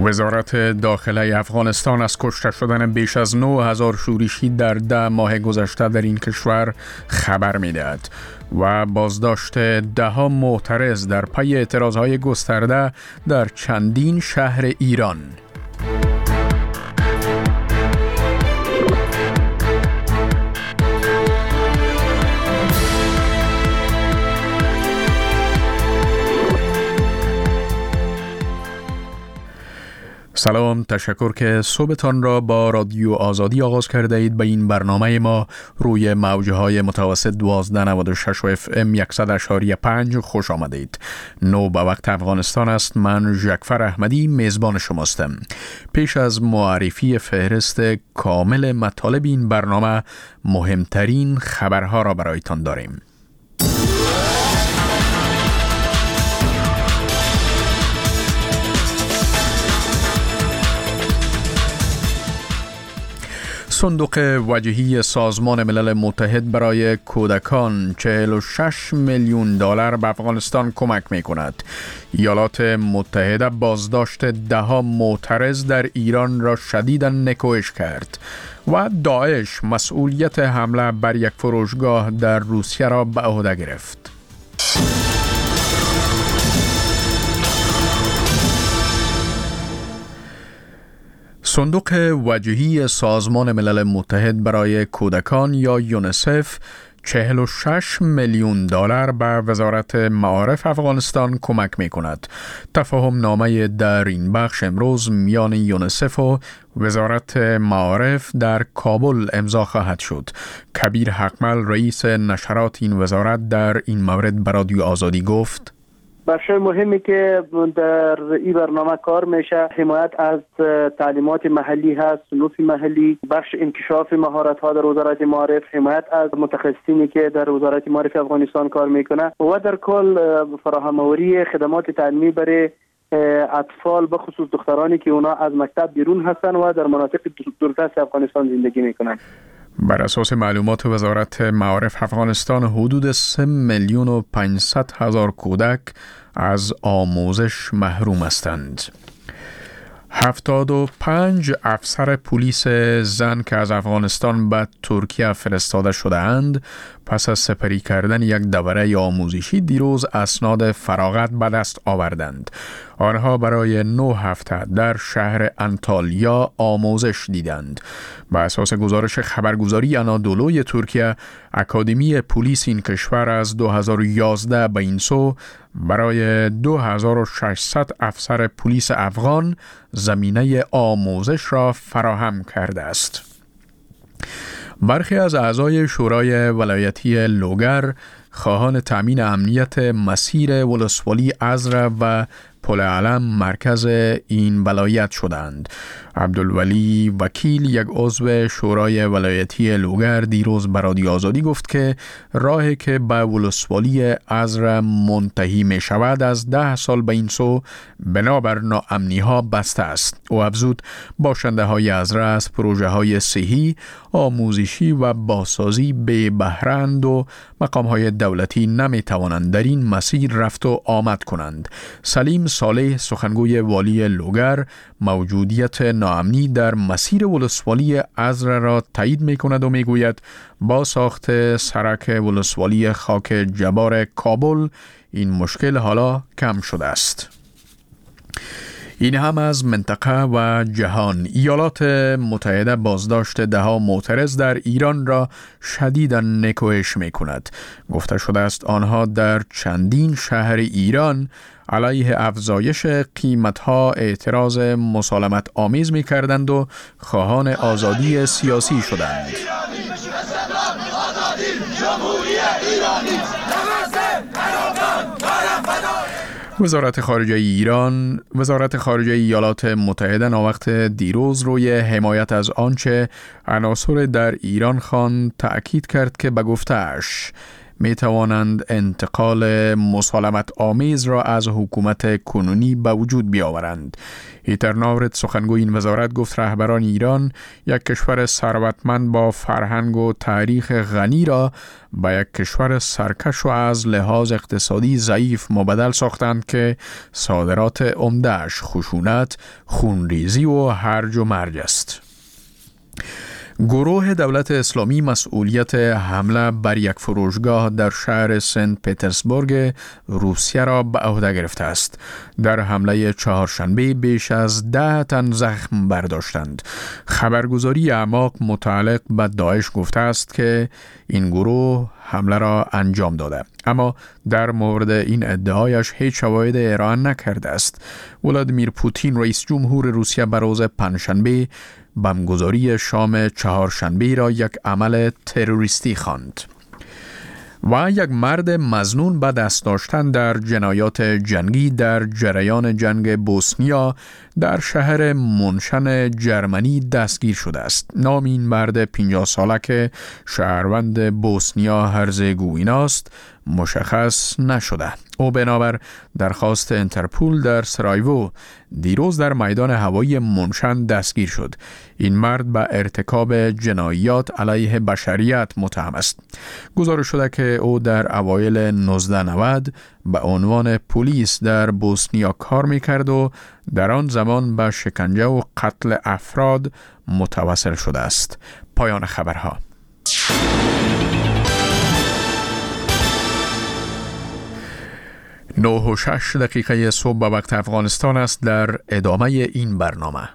وزارت داخله افغانستان از کشته شدن بیش از 9000 شورشی در 10 ماه گذشته در این کشور خبر می‌دهد و بازداشت 10 معترض در پی اعتراضهای گسترده در چندین شهر ایران. سلام، تشکر که صبحتان را با رادیو آزادی آغاز کرده اید. به این برنامه ما روی موجهای متوسط 1296 FM 100.5 خوش آمدید. 9 به وقت افغانستان است. من ژکفر احمدی میزبان شماستم. پیش از معرفی فهرست کامل مطالب این برنامه، مهمترین خبرها را برایتان داریم. صندوق وجهی سازمان ملل متحد برای کودکان 46 میلیون دلار به افغانستان کمک می کند. ایالات متحده بازداشت 10 معترض در ایران را شدیداً نکوهش کرد و داعش مسئولیت حمله بر یک فروشگاه در روسیه را به عهده گرفت. صندوق وجهی سازمان ملل متحد برای کودکان یا یونیسف 46 میلیون دلار به وزارت معارف افغانستان کمک می کند. تفاهم نامه در این بخش امروز میان یونیسف و وزارت معارف در کابل امضا خواهد شد. کبیر حقمل رئیس نشرات این وزارت در این مورد به رادیو آزادی گفت: بخش مهمی که در این برنامه کار میشه حمایت از تعلیمات محلی هست، صنوف محلی، بخش انکشاف مهارت ها در وزارت معارف، حمایت از متخصصینی که در وزارت معارف افغانستان کار میکنه و در کل فراهم‌آوری خدمات تعلیمی برای اطفال به خصوص دخترانی که اونا از مکتب بیرون هستن و در مناطق دوردست افغانستان زندگی میکنن. بر اساس معلومات وزارت معارف افغانستان، حدود 3,500,000 کودک از آموزش محروم هستند. 75 افسر پلیس زن که از افغانستان به ترکیه فرستاده شده‌اند پس از سپری کردن یک دوره آموزشی دیروز اسناد فراغت به دست آوردند. آنها برای 9 هفته در شهر انطالیا آموزش دیدند. به اساس گزارش خبرگزاری آنادولوی ترکیه، اکادمی پلیس این کشور از 2011 به این سو برای 2600 افسر پلیس افغان زمینه آموزش را فراهم کرده است. برخی از اعضای شورای ولایتی لوگر خواهان تامین امنیت مسیر ولسوالی ازره و پل علم مرکز این ولایت شدند. عبدالولی وکیل، یک عضو شورای ولایتی لوگر، دیروز به رادیو آزادی گفت که راهی که به ولسوالی ازره منتهی می شود از 10 سال به این سو بنابر ناامنی ها بسته است. او افزود باشنده های ازره از پروژه های صحی، آموزشی و بازسازی بی بهره‌اند و مقام های دولتی نمی توانند در این مسیر رفت و آمد کنند. سلیم صالح، سخنگوی والی لوگر، موجودیت ناامنی در مسیر ولسوالی ازره را تایید می کند و می گوید با ساخت سرک ولسوالی خاک جبار کابل این مشکل حالا کم شده است. این هم از منطقه و جهان. ایالات متحده بازداشت 10 معترض در ایران را شدیداً نکوهش می کند. گفته شده است آنها در چندین شهر ایران علیه افزایش قیمتها اعتراض مسالمت آمیز می کردند و خواهان آزادی سیاسی شدند. وزارت خارجه ایالات متحده ناوقت دیروز روی حمایت از آنچه عناصر در ایران خواند تأکید کرد که به گفته‌اش می توانند انتقال مسالمت آمیز را از حکومت کنونی به وجود بیاورند. هیتر ناورت سخنگوی این وزارت گفت رهبران ایران یک کشور ثروتمند با فرهنگ و تاریخ غنی را به یک کشور سرکش و از لحاظ اقتصادی ضعیف مبدل ساختند که صادرات عمده‌اش خشونت، خونریزی و هرج و مرج است. گروه دولت اسلامی مسئولیت حمله بر یک فروشگاه در شهر سنت پترزبورگ روسیه را به عهده گرفته است. در حمله چهارشنبه بیش از 10 تن زخم برداشتند. خبرگزاری اعماق متعلق به داعش گفته است که این گروه حمله را انجام داده، اما در مورد این ادعایش هیچ شواهد ارائه نکرده است. ولادیمیر پوتین رئیس جمهور روسیه به روز پنجشنبه بمبگذاری شام چهارشنبه را یک عمل تروریستی خواند. و یک مرد مظنون به دست داشتن در جنایات جنگی در جریان جنگ بوسنیا در شهر منشن جرمنی دستگیر شده است. نام این مرد 50 ساله که شهروند بوسنیا هرزگوینا است مشخص نشده. او بنابر درخواست انترپول در سرایوو دیروز در میدان هوایی منشن دستگیر شد. این مرد به ارتکاب جنایات علیه بشریت متهم است. گزارش شده که او در اوایل 1990 به عنوان پلیس در بوسنیا کار میکرد و در آن زمان به شکنجه و قتل افراد متوسل شده است. پایان خبرها. 9:06 صبح به وقت افغانستان است. در ادامه این برنامه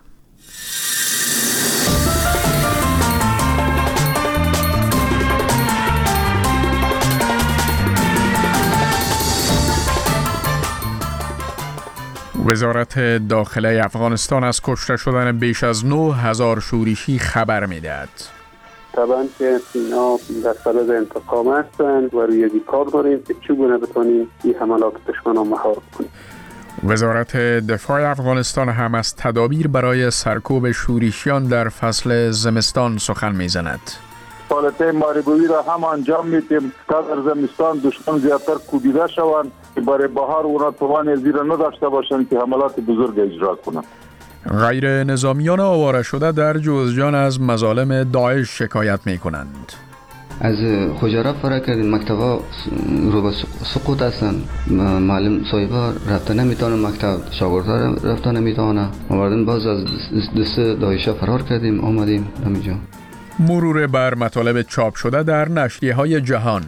وزارت داخله افغانستان از کشته شدن بیش از 9,000 شورشی خبر می‌دهد. طبعا که اینا در صدد انتقام هستند و روی کار داریم که چگونه بتونیم این حملات دشمن را مهار کنیم. وزارت دفاع افغانستان هم از تدابیر برای سرکوب شورشیان در فصل زمستان سخن می‌زند. حالت ماریبویی را هم انجام میدیم تا در زمستان دشمن زیادتر کوبیده شوند که برای بهار اونا توان زیر نداشته باشند که حملات بزرگ اجرا کنند. غیر نظامیان آواره شده در جوزجان از مظالم داعش شکایت می کنند. از خجارت فرا کردیم، مکتبا رو به سقوط هستند، معلم صاحبا رفته نمیتونه مکتب، شاگردها رفته نمیتونه. ما باز از دست داعش فرار کردیم آمدیم همینجا. مرور بر مطالب چاپ شده در نشریه‌های جهان.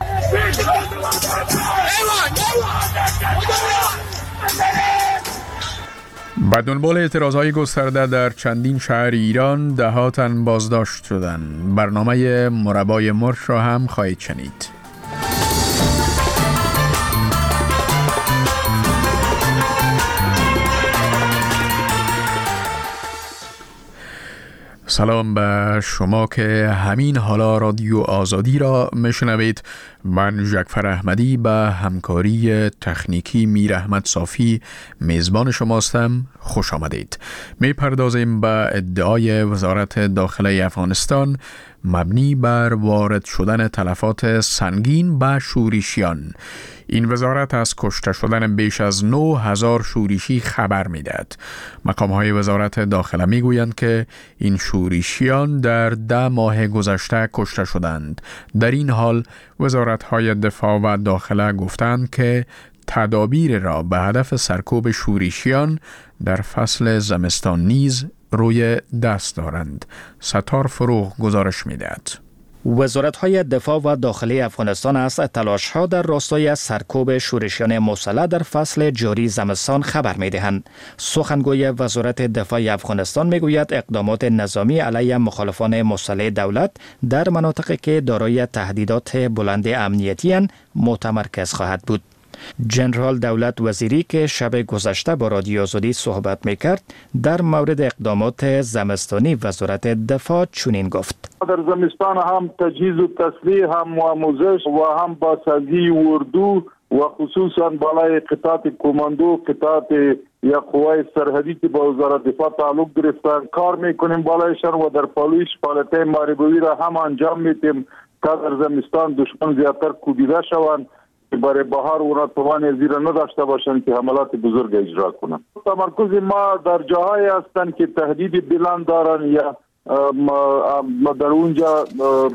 به دنبال اعتراضهای گسترده در چندین شهر ایران 10 تن بازداشت شدند. برنامه مربای مرش را هم خواهید شنید. سلام به شما که همین حالا رادیو آزادی را میشنوید. من جعفر احمدی به همکاری تکنیکی میر احمد صافی میزبان شماستم. خوش آمدید. میپردازیم به ادعای وزارت داخله افغانستان مبنی بر وارد شدن تلفات سنگین به شورشیان. این وزارت از کشته شدن بیش از 9,000 شورشی خبر میدهد. مقام‌های وزارت داخله میگویند که این شورشیان در 10 ماه گذشته کشته شدند. در این حال وزارت‌های دفاع و داخله گفتند که تدابیر را به هدف سرکوب شورشیان در فصل زمستان نیز روی دست دارند. ستار فروغ گزارش می‌دهد. وزارت‌های دفاع و داخلی افغانستان از تلاش‌ها در راستای سرکوب شورشیان مسلح در فصل جاری زمستان خبر می‌دهند. سخنگوی وزارت دفاع افغانستان می‌گوید اقدامات نظامی علیه مخالفان مسلح دولت در مناطقی که دارای تهدیدات بلند امنیتی اند متمرکز خواهد بود. جنرال دولت وزیری که شب گذشته با رادیو آزادی صحبت میکرد در مورد اقدامات زمستانی وزارت دفاع چنین گفت: در زمستان هم تجهیز و تسلیح، هم آموزش و هم بازسازی اردو و خصوصا بالای قطعات کماندو، قطعات یا قوای سرحدی که با وزارت دفاع تعلق گرفتن کار میکنیم بالایشان و در پالویش فعالیت ماریبویی را هم انجام میدیم تا در زمستان دشمن زیادتر کوبیده شوند که برای بهار اونا توان زیر نداشته باشند که حملات بزرگ اجرا کنند. تمرکز ما در جاهایی هستند که تهدید بلند دارند یا در اونجا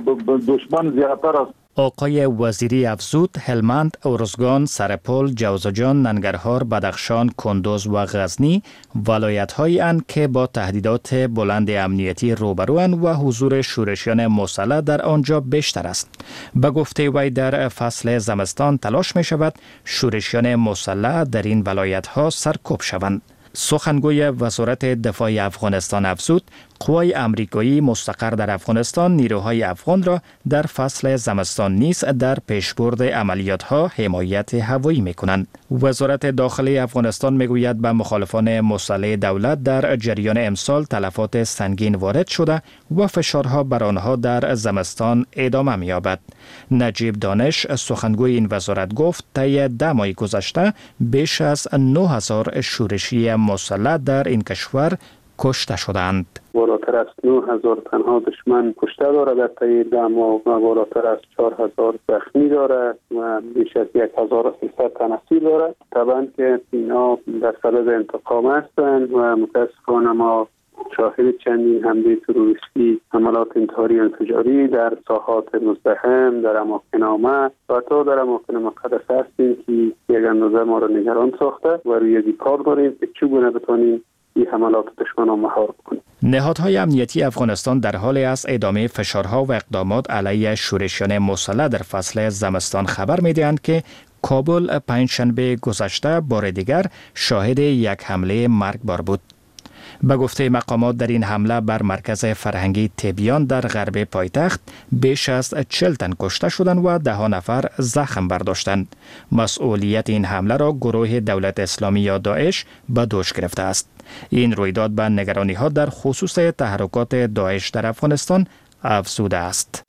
دشمن زیادتر است. آقای وزیری افزود هلمند، ارزگان، سرپل، جوزجان، ننگرهار، بدخشان، کندوز و غزنی ولایت‌هایی اند که با تهدیدات بلند امنیتی روبروند و حضور شورشیان مسلح در آنجا بیشتر است. به گفته وی در فصل زمستان تلاش می شود شورشیان مسلح در این ولایت‌ها سرکوب شوند. سخنگوی وزارت دفاع افغانستان افزود قوای امریکایی مستقر در افغانستان نیروهای افغان را در فصل زمستان نیز در پیشبرد عملیات‌ها حمایت هوایی می‌کنند. وزارت داخلی افغانستان می‌گوید به مخالفان مسلح دولت در جریان امسال تلفات سنگین وارد شده و فشارها بر آنها در زمستان ادامه می‌یابد. نجیب دانش سخنگوی این وزارت گفت طی 10 ماه گذشته بیش از 9000 شورشی مسلح در این کشور کشته شدند. بالاتر از 9000 تنها دشمن کشته دارد در طی 10 ماه و بالاتر از 4000 زخمی دارد و بیش از 1300 تن اسیر دارد. طبعا که اینا در صدد انتقام هستند و متاسفانه ما شاهد چندین حمله تروریستی، حملات انتحاری انفجاری در ساحات مزدحم، در اماکن عامه و حتی در اماکن مقدس هستیم که یک اندازه ما را نگران ساخته و روی کار داریم که چگونه بتوانیم این حملات دشمن را مهار کنیم. نهادهای امنیتی افغانستان در حال از ادامه فشارها و اقدامات علیه شورشیان مسلح در فصل زمستان خبر می‌دهند که کابل پنجشنبه گذشته بار دیگر شاهد یک حمله مرگبار بود. به گفته مقامات در این حمله بر مرکز فرهنگی تبیان در غرب پایتخت بیش از 40 تن کشته شدند و 10 نفر زخم برداشتند. مسئولیت این حمله را گروه دولت اسلامی یا داعش به دوش گرفته است. این رویداد به نگرانی‌ها در خصوص تحرکات داعش در افغانستان افزوده است.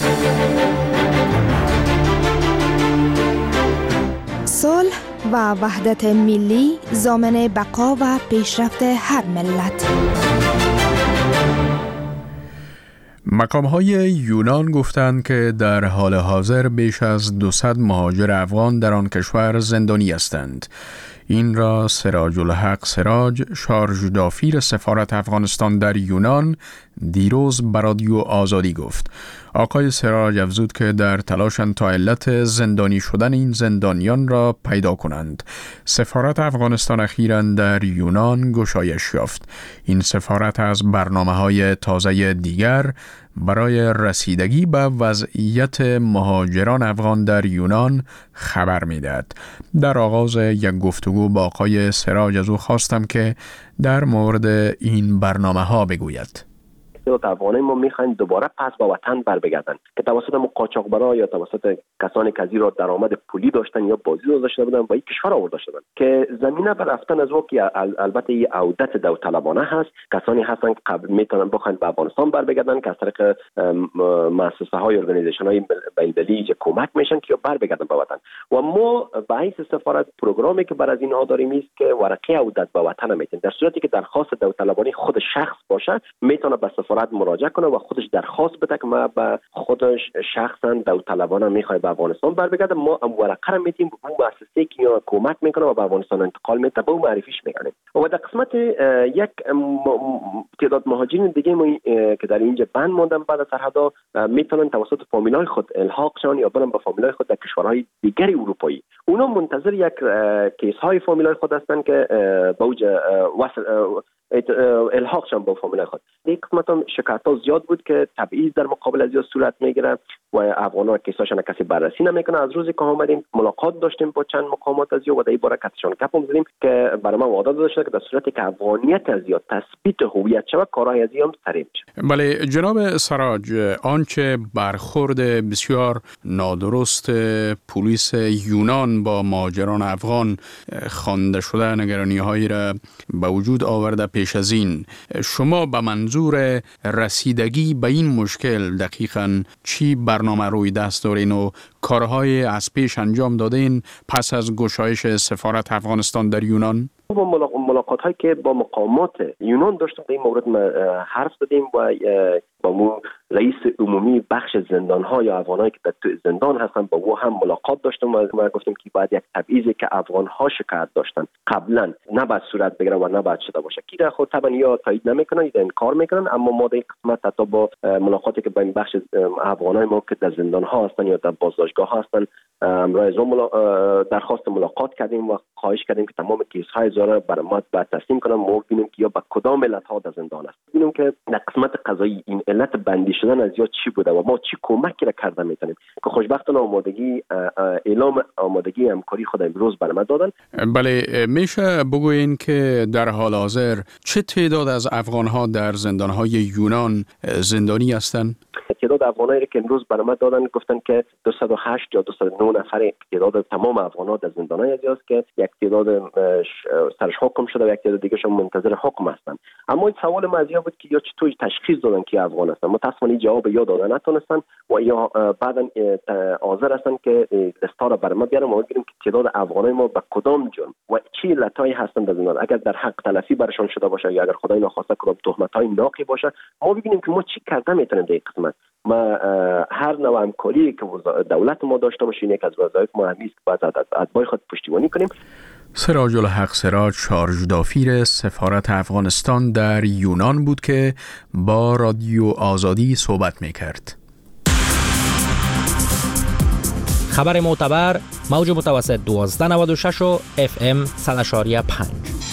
صلح و وحدت ملی ضامن بقا و پیشرفت هر ملت. مقام‌های یونان گفتند که در حال حاضر بیش از 200 مهاجر افغان در آن کشور زندانی هستند. این را سراج الحق سراج، شارژ دافیر سفارت افغانستان در یونان، دیروز به رادیو آزادی گفت. آقای سراج افزود که در تلاشند تا علت زندانی شدن این زندانیان را پیدا کنند. سفارت افغانستان اخیراً در یونان گشایش یافت. این سفارت از برنامه‌های تازه دیگر برای رسیدگی به وضعیت مهاجران افغان در یونان خبر می‌دهد. در آغاز یک گفتگو با آقای سراج از او خواستم که در مورد این برنامه‌ها بگوید. افغانای ما میخواین دوباره پس به وطن بر بگردن که توسط قاچاقبرا یا توسط کسانی که از ایران درآمد پولی داشتن یا بازی داشته بودن و این کشور آورده شدن که زمینه بر رفتن از وقتی البته این عودت داوطلبانه هست. کسانی هستن که قبل میتونن بخواین به افغانستان بر بگردن که از طریق مؤسسه های ارگانیزیشن های بین‌المللی کمک میشن که بر بگردن به وطن و ما به حیث سفارت پروگرامی که بر از اینها داریم است که ورقه عودت به وطن میتن در صورتی که درخواست داوطلبانی خود شخص باشه میتونه به سفارت مراجعه کنه و خودش درخواست بده که ما به خودش شخصا داوطلبانه میخواد به افغانستان بر بگرده. ما ورقه را میدیم به مؤسسه‌ای که کمک میکنه و به افغانستان انتقال میده به معرفیش میکنیم. و در قسمت یک تعداد مهاجرین دیگه ما که در اینجا بند ماندن بعد از سرحدها میتونن توسط فامیلای خود الحاق شون یا برن به فامیلای خود در کشورهای دیگر اروپایی. اونا منتظر یک کیس های فامیلای خود هستن که به اوج الحاق شون با فامیلای خود. یک قسمت هم شکایت‌ها زیاد بود که تبعیض در مقابل از صورت میگیره و افغان‌ها کیساشون کسی بررسی نمیکنه. از روزی که آمدیم ملاقات داشتیم با چند مقامات از و در این باره کاتشون گپ زدیم که برای ما وعده داده شده که در صورتی که افغانیت از یا تثبیت هویت شود کارهای از هم سریع میشه. بله جناب سراج، آنچه برخورد بسیار نادرست پلیس یونان با مهاجران افغان خوانده شده نگرانی‌هایی را به وجود آورده پیش از این، شما به منظور رسیدگی به این مشکل دقیقاً چی برنامه روی دست دارین و کارهای از پیش انجام دادین پس از گشایش سفارت افغانستان در یونان؟ با ملاقات هایی که با مقامات یونان داشتیم در این مورد حرف زدیم و با رئیس عمومی بخش زندان ها یا افغانایی که در تو زندان هستن با او هم ملاقات داشتم و گفتیم که باید یک تبعیضی که افغان ها شکایت داشتن قبلا نباید صورت بگیره و نباید شده باشه کی در خود طبعا یا تایید نمیکنن یا انکار میکنن، اما ما در قسمت حتی با ملاقاتی که با این بخش افغانای ما که در زندان ها هستن یا در بازداشتگاه ها هستن درخواست ملاقات کردیم و خواهش کردیم که تمام کیس های زاره برای ما باید تسلیم کنن. ما ببینیم که یا با کدام علت ها در زندان است، ببینیم که در قسمت قضایی این علت بندی شدن از یا چی بوده و ما چی کمکی را کرده میتونیم که خوشبختانه اعلام آمادگی همکاری خود امروز برای ما دادن. بله، میشه بگوین که در حال حاضر چه تعداد از افغان ها در زندان های یونان زندانی هستند؟ تعداد افغانایی که امروز برای ما دادن گفتن که 208 یا 209 نفر تعداد تمام افغان‌ها در زندان‌های است که یک تعداد سرش حکم شده و یک تعداد دیگه منتظر حکم هستن. اما این سوال ما از بود که یا چطور تشخیص دادن که افغان هستن؟ متأسفانه جواب یا دادن نتونستن و یا بعداً حاضر هستن که دستا را برای ما بیارن ما ببینیم که تعداد افغانای ما به کدام جرم و چه علتایی هستن در زندان، اگر در حق تلفی برشان شده باشه یا اگر خدای ناخواسته کدام تهمت‌های ناقی باشه، ما ببینیم که ما چی کرده میتونیم در این قسمت. ما هر نوع همکاری که دولت ما داشته باشیم یک از وظایف ما همیست که باید از اتباع خود پشتیبانی کنیم. سراج الحق سراج شارژ دافیر سفارت افغانستان در یونان بود که با رادیو آزادی صحبت میکرد. خبر معتبر موج متوسط 1296 و FM 100.5.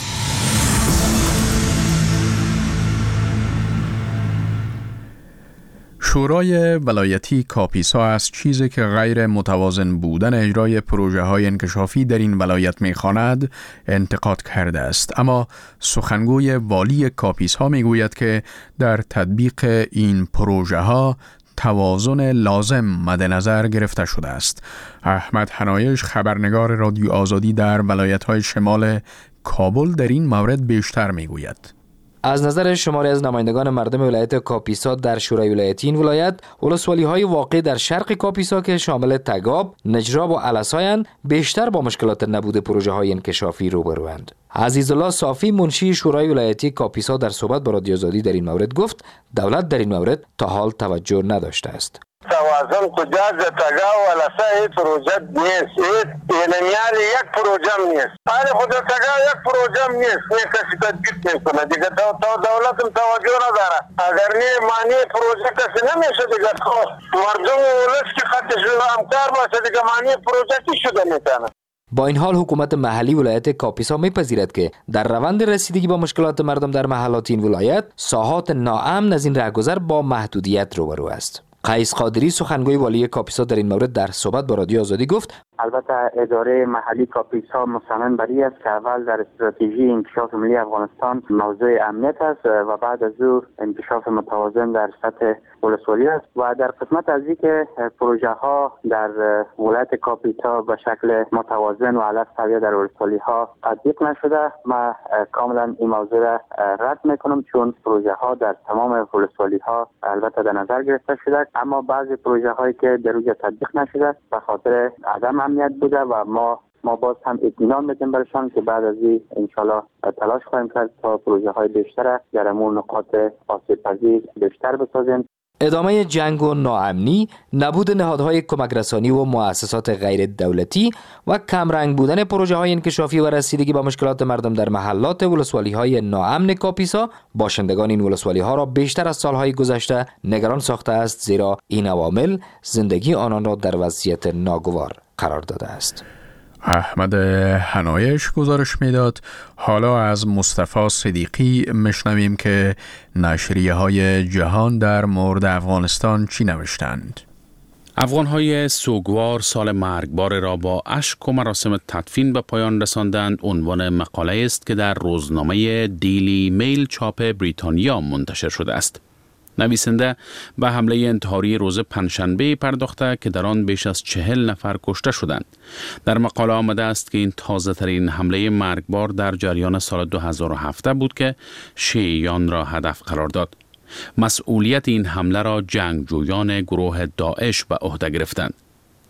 شورای ولایتی کاپیسا از چیزی که غیر متوازن بودن اجرای پروژه های انکشافی در این ولایت می‌خواند انتقاد کرده است، اما سخنگوی والی کاپیسا میگوید که در تطبیق این پروژه ها توازن لازم مد نظر گرفته شده است. احمد حنایش خبرنگار رادیو آزادی در ولایت‌های شمال کابل در این مورد بیشتر میگوید. از نظر شماری از نمایندگان مردم ولایت کاپیسا در شورای ولایتی این ولایت، ولسوالی‌های واقع در شرق کاپیسا که شامل تگاب، نجراب و علسایند بیشتر با مشکلات نبود پروژه‌های انکشافی روبروند. عزیزالله صافی منشی شورای ولایتی کاپیسا در صحبت با رادیو آزادی در این مورد گفت دولت در این مورد تا حال توجه نداشته است. توازن کجا در تگا و علسا هیچ پروژه نیست، اینمیال یک پروژه نیست، حالی خود تگا یک پروژه نیست، نه کسی تطبیق میکنه دیگه، دولت توجه نداره. اگر نه معنی پروژه کسی نمیشه دیگه، مردم ولش که خطش همکار باشه دیگه معنی پروژه چی شده میتونه. با این حال حکومت محلی ولایت کاپیسا میپذیرد که در روند رسیدگی با مشکلات مردم در محلات این ولایت ساحات ناامن از این رهگذر با محدودیت روبرو است. قیس قادری سخنگوی والی کاپیسا در این مورد در صحبت با رادیو آزادی گفت البته اداره محلی کاپیسا مصمم بر این است که اول در استراتژی انکشاف ملی افغانستان موضوع امنیت است و بعد از او انکشاف متوازن در سطح ولسوالی است و در قسمت از اینکه پروژه ها در ولایت کاپیسا به شکل متوازن و علی سویه در ولسوالی ها تطبیق نشده، ما کاملا این موضوع را رد میکنم، چون پروژه ها در تمام ولسوالی ها البته در نظر گرفته شده، اما بعضی پروژه هایی که در اونجا تطبیق نشده به خاطر عدم امنیت بوده و ما باز هم اطمینان میدیم برشان که بعد از این انشالله تلاش خواهیم کرد تا پروژه های بیشتر در امور نقاط آسیب پذیر بیشتر بسازیم. ادامه جنگ و ناامنی، نبود نهادهای کمک رسانی و مؤسسات غیر دولتی و کمرنگ بودن پروژه های انکشافی و رسیدگی با مشکلات مردم در محلات ولسوالی های ناامن کاپیسا باشندگان این ولسوالی ها را بیشتر از سالهای گذشته نگران ساخته است، زیرا این عوامل زندگی آنان را در وضعیت ناگوار قرار داده است. احمد حنایش گزارش میداد. حالا از مصطفی صدیقی مشنویم که نشریه های جهان در مورد افغانستان چی نوشتند. افغان‌های سوگوار سال مرگبار را با اشک و مراسم تدفین به پایان رساندند عنوان مقاله است که در روزنامه دیلی میل چاپ بریتانیا منتشر شده است. نویسنده به حمله انتحاری روز پنجشنبه پرداخته که در آن بیش از 40 نفر کشته شدند. در مقاله آمده است که این تازه ترین حمله مرگبار در جریان سال 2017 بود که شیعیان را هدف قرار داد. مسئولیت این حمله را جنگجویان گروه داعش به عهده گرفتند.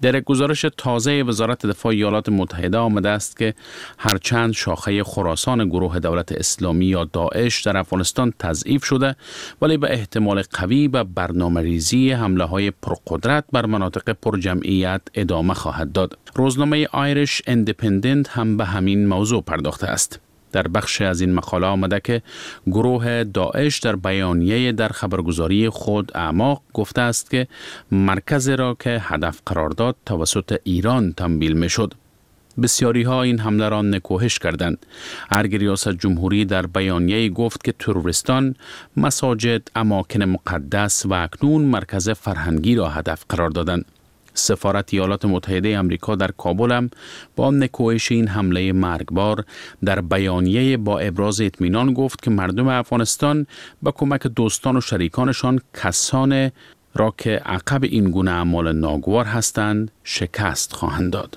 در یک گزارش تازه وزارت دفاع ایالات متحده آمده است که هرچند شاخه خراسان گروه دولت اسلامی یا داعش در افغانستان تضعیف شده، ولی به احتمال قوی به برنامه‌ریزی حمله‌های پرقدرت بر مناطق پرجمعیت ادامه خواهد داد. روزنامه آیریش اندیپندنت هم به همین موضوع پرداخته است. در بخش از این مقاله آمده که گروه داعش در بیانیه در خبرگزاری خود اعماق گفته است که مرکزی را که هدف قرار داد توسط ایران تنبیل می شد. بسیاری ها این حمله را نکوهش کردند. ارگ ریاست جمهوری در بیانیه گفت که تروریستان مساجد، اماکن مقدس و اکنون مرکز فرهنگی را هدف قرار دادند. سفارت ایالات متحده آمریکا در کابل هم با نکوهش این حمله مرگبار در بیانیه با ابراز اطمینان گفت که مردم افغانستان با کمک دوستان و شریکانشان کسان را که عقب این گونه اعمال ناگوار هستند شکست خواهند داد.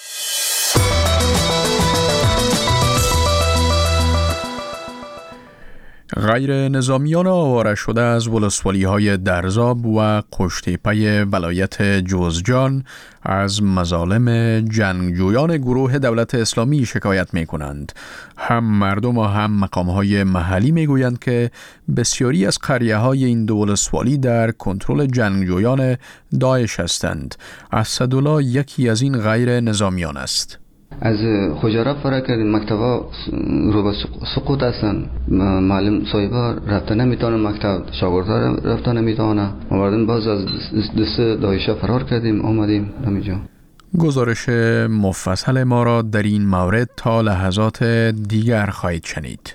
غیر نظامیان آواره شده از ولسوالی‌های درزاب و قشتیپه ولایت جوزجان از مظالم جنگجویان گروه دولت اسلامی شکایت می کنند. هم مردم و هم مقام‌های محلی می گویند که بسیاری از قریه‌های این دو ولسوالی در کنترل جنگجویان داعش هستند. اسدالله یکی از این غیر نظامیان است. از خجارت فرا کردیم مکتبا رو به سقوط هستن. معلم صاحبا رفته نمیتونه مکتب، شاگردها رفته نمیتونه. ما باز از دست داعش فرار کردیم آمدیم همینجا. گزارش مفصل ما را در این مورد تا لحظات دیگر خواهید شنید.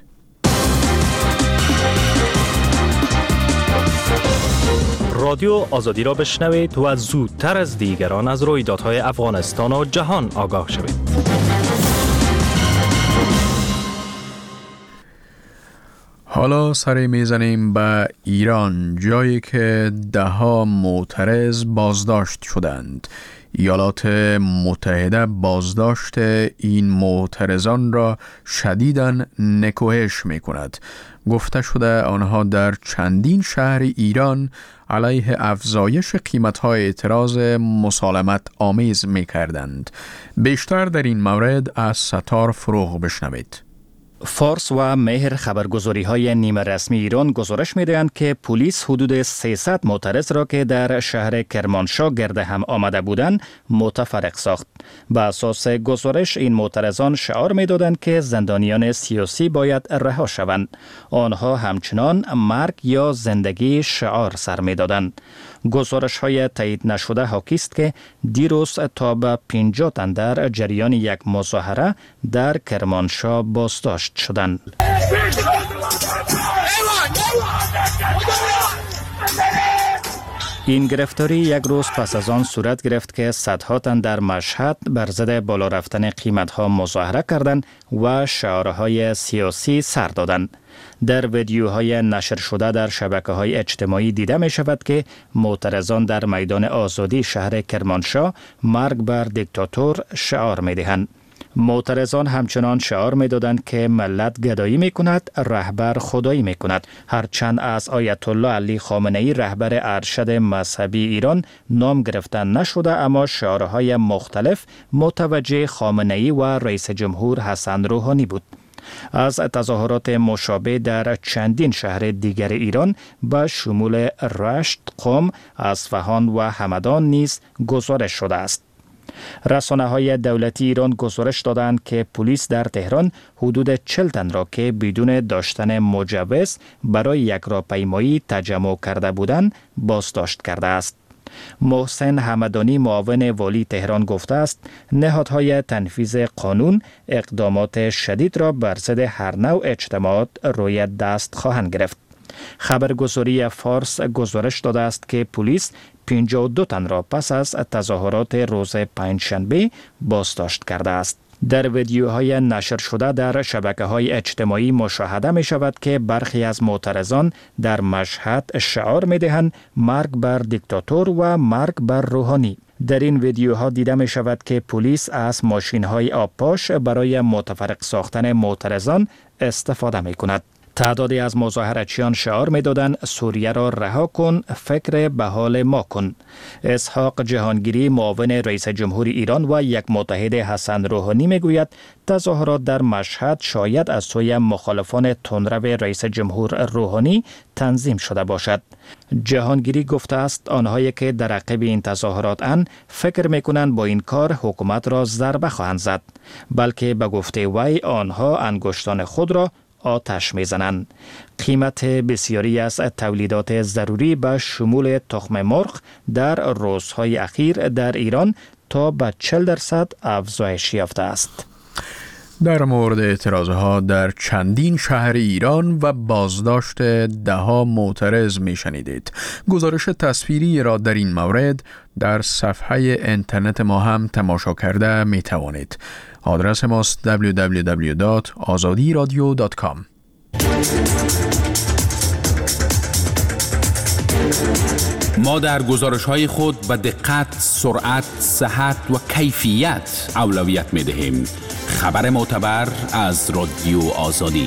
رادیو آزادی را بشنوید و زودتر از دیگران از رویدادهای افغانستان و جهان آگاه شوید. حالا سری میزنیم به ایران، جایی که ده‌ها معترض بازداشت شدند. ایالات متحده بازداشت این معترضان را شدیداً نکوهش می کند. گفته شده آنها در چندین شهر ایران علیه افزایش قیمت‌های اعتراض مسالمت آمیز می کردند. بیشتر در این مورد از ستار فروغ بشنوید. فارس و مهر خبرگزاری های نیمه رسمی ایران گزارش می دهند که پلیس حدود 300 معترض را که در شهر کرمانشاه گرد هم آمده بودند متفرق ساخت. به اساس گزارش این معترضان شعار می دادند که زندانیان سیاسی باید رها شوند. آنها همچنان مرگ یا زندگی شعار سر می دادند. گزارش های تایید نشده حاکی است که دیروز تا به 50 تن در جریان یک مظاهره در کرمانشاه بازداشت شدند. این گرفتاری یک روز پس از آن صورت گرفت که صدها تن در مشهد بر ضد بالا رفتن قیمت‌ها مظاهره کردند و شعارهای سیاسی سر دادند. در ویدیوهای نشر شده در شبکه‌های اجتماعی دیده می شود که معترضان در میدان آزادی شهر کرمانشاه مرگ بر دیکتاتور شعار می دهند. معترضان همچنان شعار می دادند که ملت گدایی می کند، رهبر خدایی می کند. هرچند از آیت الله علی خامنه‌ای رهبر ارشد مذهبی ایران نام گرفتن نشده، اما شعارهای مختلف متوجه خامنه‌ای و رئیس جمهور حسن روحانی بود. از تظاهرات مشابه در چندین شهر دیگر ایران به شمول رشت، قم، اصفهان و همدان نیز گزارش شده است. رسانه‌های دولتی ایران گزارش دادند که پلیس در تهران حدود 40 تن را که بدون داشتن مجوز برای یک راهپیمایی تجمع کرده بودند بازداشت کرده است. محسن حمدانی معاون والی تهران گفته است نهادهای تنفیذ قانون اقدامات شدید را بر ضد هر نوع اجتماعات روی دست خواهند گرفت. خبرگزاری فارس گزارش داده است که پلیس 52 تن را پس از تظاهرات روز پنجشنبه بازداشت کرده است. در ویدیوهای نشر شده در شبکه‌های اجتماعی مشاهده می شود که برخی از معترضان در مشهد شعار می دهند مرگ بر دیکتاتور و مرگ بر روحانی. در این ویدیوها دیده می شود که پلیس از ماشین‌های آبپاش برای متفرق ساختن معترضان استفاده می کند. تعدادی از مظاهراتچیان شعار می‌دادند سوریه را رها کن، فکر به حال ما کن. اسحاق جهانگیری معاون رئیس جمهور ایران و یک متحد حسن روحانی میگوید تظاهرات در مشهد شاید از سوی مخالفان تندرو رئیس جمهور روحانی تنظیم شده باشد. جهانگیری گفته است آنهایی که در عقب این تظاهرات اند فکر میکنند با این کار حکومت را ضربه خواهند زد، بلکه به گفته وی آنها انگشتان خود را آتش میزنند. قیمت بسیاری از تولیدات ضروری به شمول تخم مرغ در روزهای اخیر در ایران تا به 40% افزایش یافته است. در مورد اعتراضها در چندین شهر ایران و بازداشت دهها معترض میشنیدید. گزارش تصویری را در این مورد در صفحه اینترنت ما هم تماشا کرده می توانید. آدرس ماست www.azadiradio.com. ما در گزارش‌های خود به دقت، سرعت، صحت و کیفیت اولویت می‌دهیم. خبر معتبر از رادیو آزادی.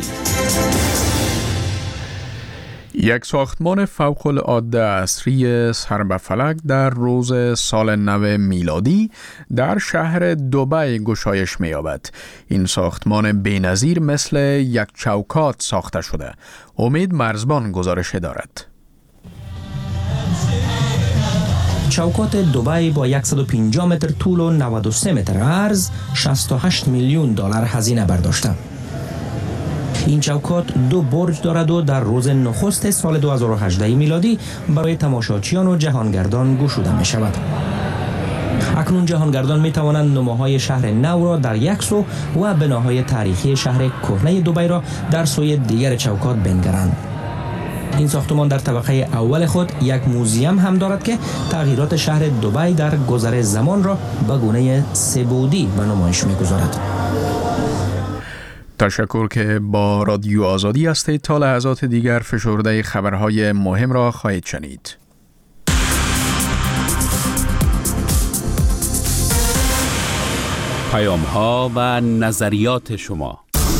یک ساختمان فوق‌العاده عصری سر به فلک در روز سال نو میلادی در شهر دبی گشایش می‌یابد. این ساختمان بی‌نظیر مثل یک چوکات ساخته شده. امید مرزبان گزارش دارد. چوکات دبی با 150 متر طول و 93 متر عرض 68 میلیون دلار هزینه برداشته. این چوکات 2 برج دارد و در روز نخست سال 2018 میلادی برای تماشاچیان و جهانگردان گشوده می شود. اکنون جهانگردان می توانند نماهای شهر نو را در یک سو و بناهای تاریخی شهر کهنه دبی را در سوی دیگر چوکات بنگرند. این ساختمان در طبقه اول خود یک موزیم هم دارد که تغییرات شهر دبی در گذر زمان را به گونه سه‌بعدی به نمایش می‌گذارد. تشکر که با رادیو آزادی هستید. تا لحظات دیگر فشرده خبرهای مهم را خواهید شنید. پیام‌ها و نظریات شما.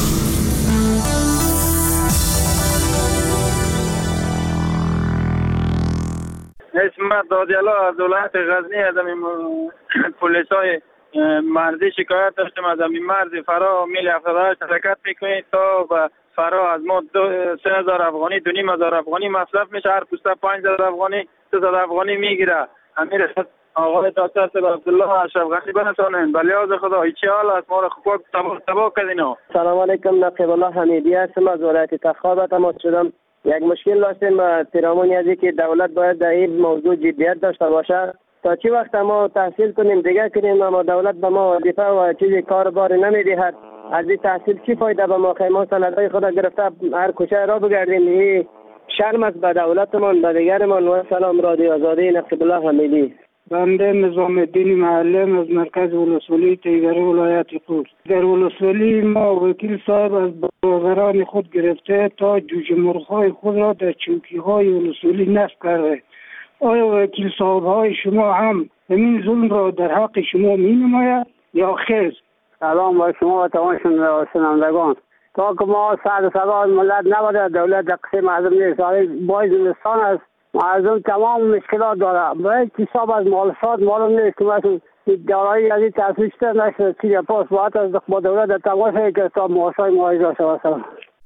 اسمت دادیالا از دولت غزنی از این پلیسای مرزی شکایت داشتم از این مرز فرا میل 78 حرکت میکنید تا و فرا از ما 3000 افغانی 2500 افغانی مصرف میشه. هر پوسته 5000 افغانی 3000 افغانی میگیره. امیر آقای دکتر صاحب عبدالله اشرف غنی بنشانن بلیاز خدا هیچ حال است ما را خوب تبا کردین. سلام علیکم. نقیب الله حمیدی هستم از ولایت تخار تماس شدم. یک مشکل داشتیم پیرامون از که دولت باید در این موضوع جدیت داشته باشه. تا چی وقت ما تحصیل کنیم دیگه کنیم اما دولت به ما وظیفه و چیزی کار بار نمیدهد. از این تحصیل چی فایده به ما؟ ما سندهای خود گرفته هر کوچه را بگردیم. این شرم است به دولتمان به دیگرمان. و سلام رادیو آزادی. نقیب الله حمیدی. بنده نظام الدین معلم از مرکز ولسوالی تیگری ولایت قوس. در ولسوالی ما وکیل صاحب از بازرگانان خود گرفته تا جوجه مرغ‌های خود را در چوکی‌های ولسوالی نصب کرده. آیا وکیل صاحب های شما هم همین ظلم را در حق شما می نماید یا خیر؟ سلام با شما و تمام شنوندگان. تا که ما سعد صدا ملت نبوده دولت در قسم مردم نیست. باید زمستان است. مردم تمام مشکلات داره. باید حساب از مالسات معلوم نیست که مثلا دارایی از این تحصیل شده نشده. چیزی پاس باید از با دولت در تماس هایی که تا محاسای معایز داشته باشه.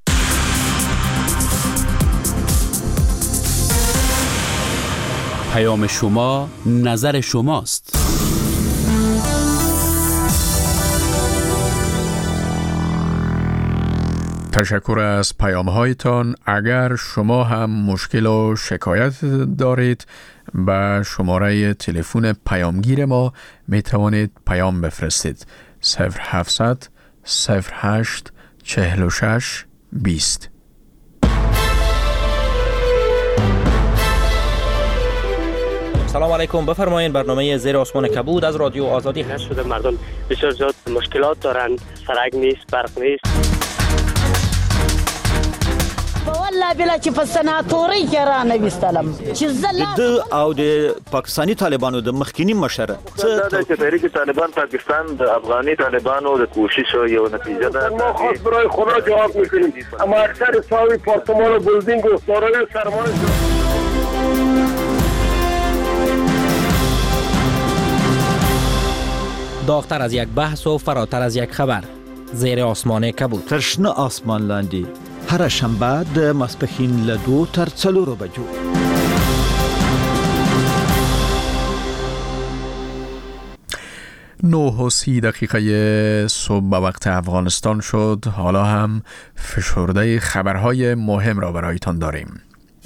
پیام شما نظر شماست. تشکر از پیام‌هایتان. اگر شما هم مشکل و شکایت دارید به شماره تلفن پیامگیر ما می توانید پیام بفرستید 0700 08 46 20. سلام علیکم. بفرمایید. برنامه زیر آسمان کبود از رادیو آزادی هست. شده مردم بسیار زیاد مشکلات دارن. سرک نیست، برق نیست. با بالله بلا چې په سناتوري کې را نویستلم چې د او د پاکستاني طالبانو د مخکینی مشر څه د تحریک طالبان پاکستان د افغاني طالبانو د کوشش یو نتیجه ده. ما خاص برای خدا جواب میکنیم، اما اکثر ساوی پارتمان بلدینگ و سارای سرمان داغتر از یک بحث و فراتر از یک خبر، زیر آسمان کبود. ترشنه آسمان لاندی هر شنبه د ماسپښین له 2 تر 4 بجو. 9:30 صبح به وقت افغانستان شد. حالا هم فشرده خبرهای مهم را برایتان داریم.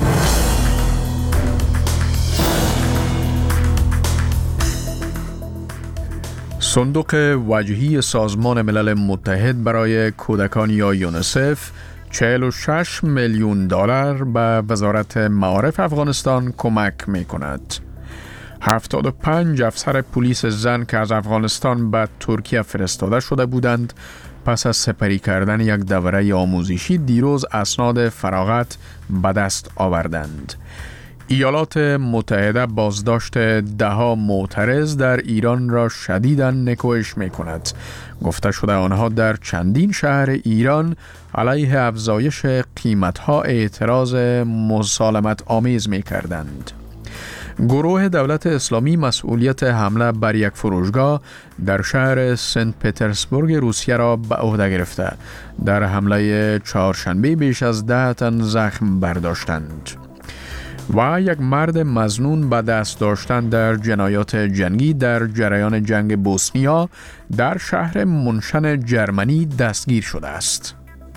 صندوق وجهی سازمان ملل متحد برای کودکان یا یونیسف 46 میلیون دلار به وزارت معارف افغانستان کمک می کند. 75 افسر پلیس زن که از افغانستان به ترکیه فرستاده شده بودند پس از سپری کردن یک دوره آموزشی دیروز اسناد فراغت به دست آوردند. ایالات متحده بازداشت 10 معترض در ایران را شدیداً نکوهش می کند. گفته شده آنها در چندین شهر ایران علیه افزایش قیمتها اعتراض مسالمت آمیز می کردند. گروه دولت اسلامی مسئولیت حمله بر یک فروشگاه در شهر سنت پترزبورگ روسیه را به عهده گرفته. در حمله چهارشنبه بیش از 10 تن زخم برداشتند. و یک مرد مظنون به دست داشتن در جنایات جنگی در جریان جنگ بوسنیا در شهر منشن جرمنی دستگیر شده است.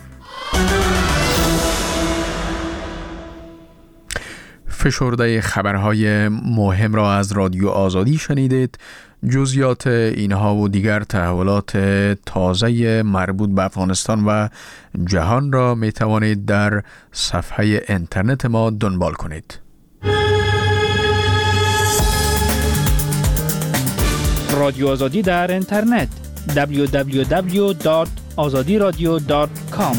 فشرده خبرهای مهم را از رادیو آزادی شنیدید. جزئیات اینها و دیگر تحولات تازه مربوط به افغانستان و جهان را می توانید در صفحه اینترنت ما دنبال کنید. رادیو آزادی در اینترنت www.azadiradio.com.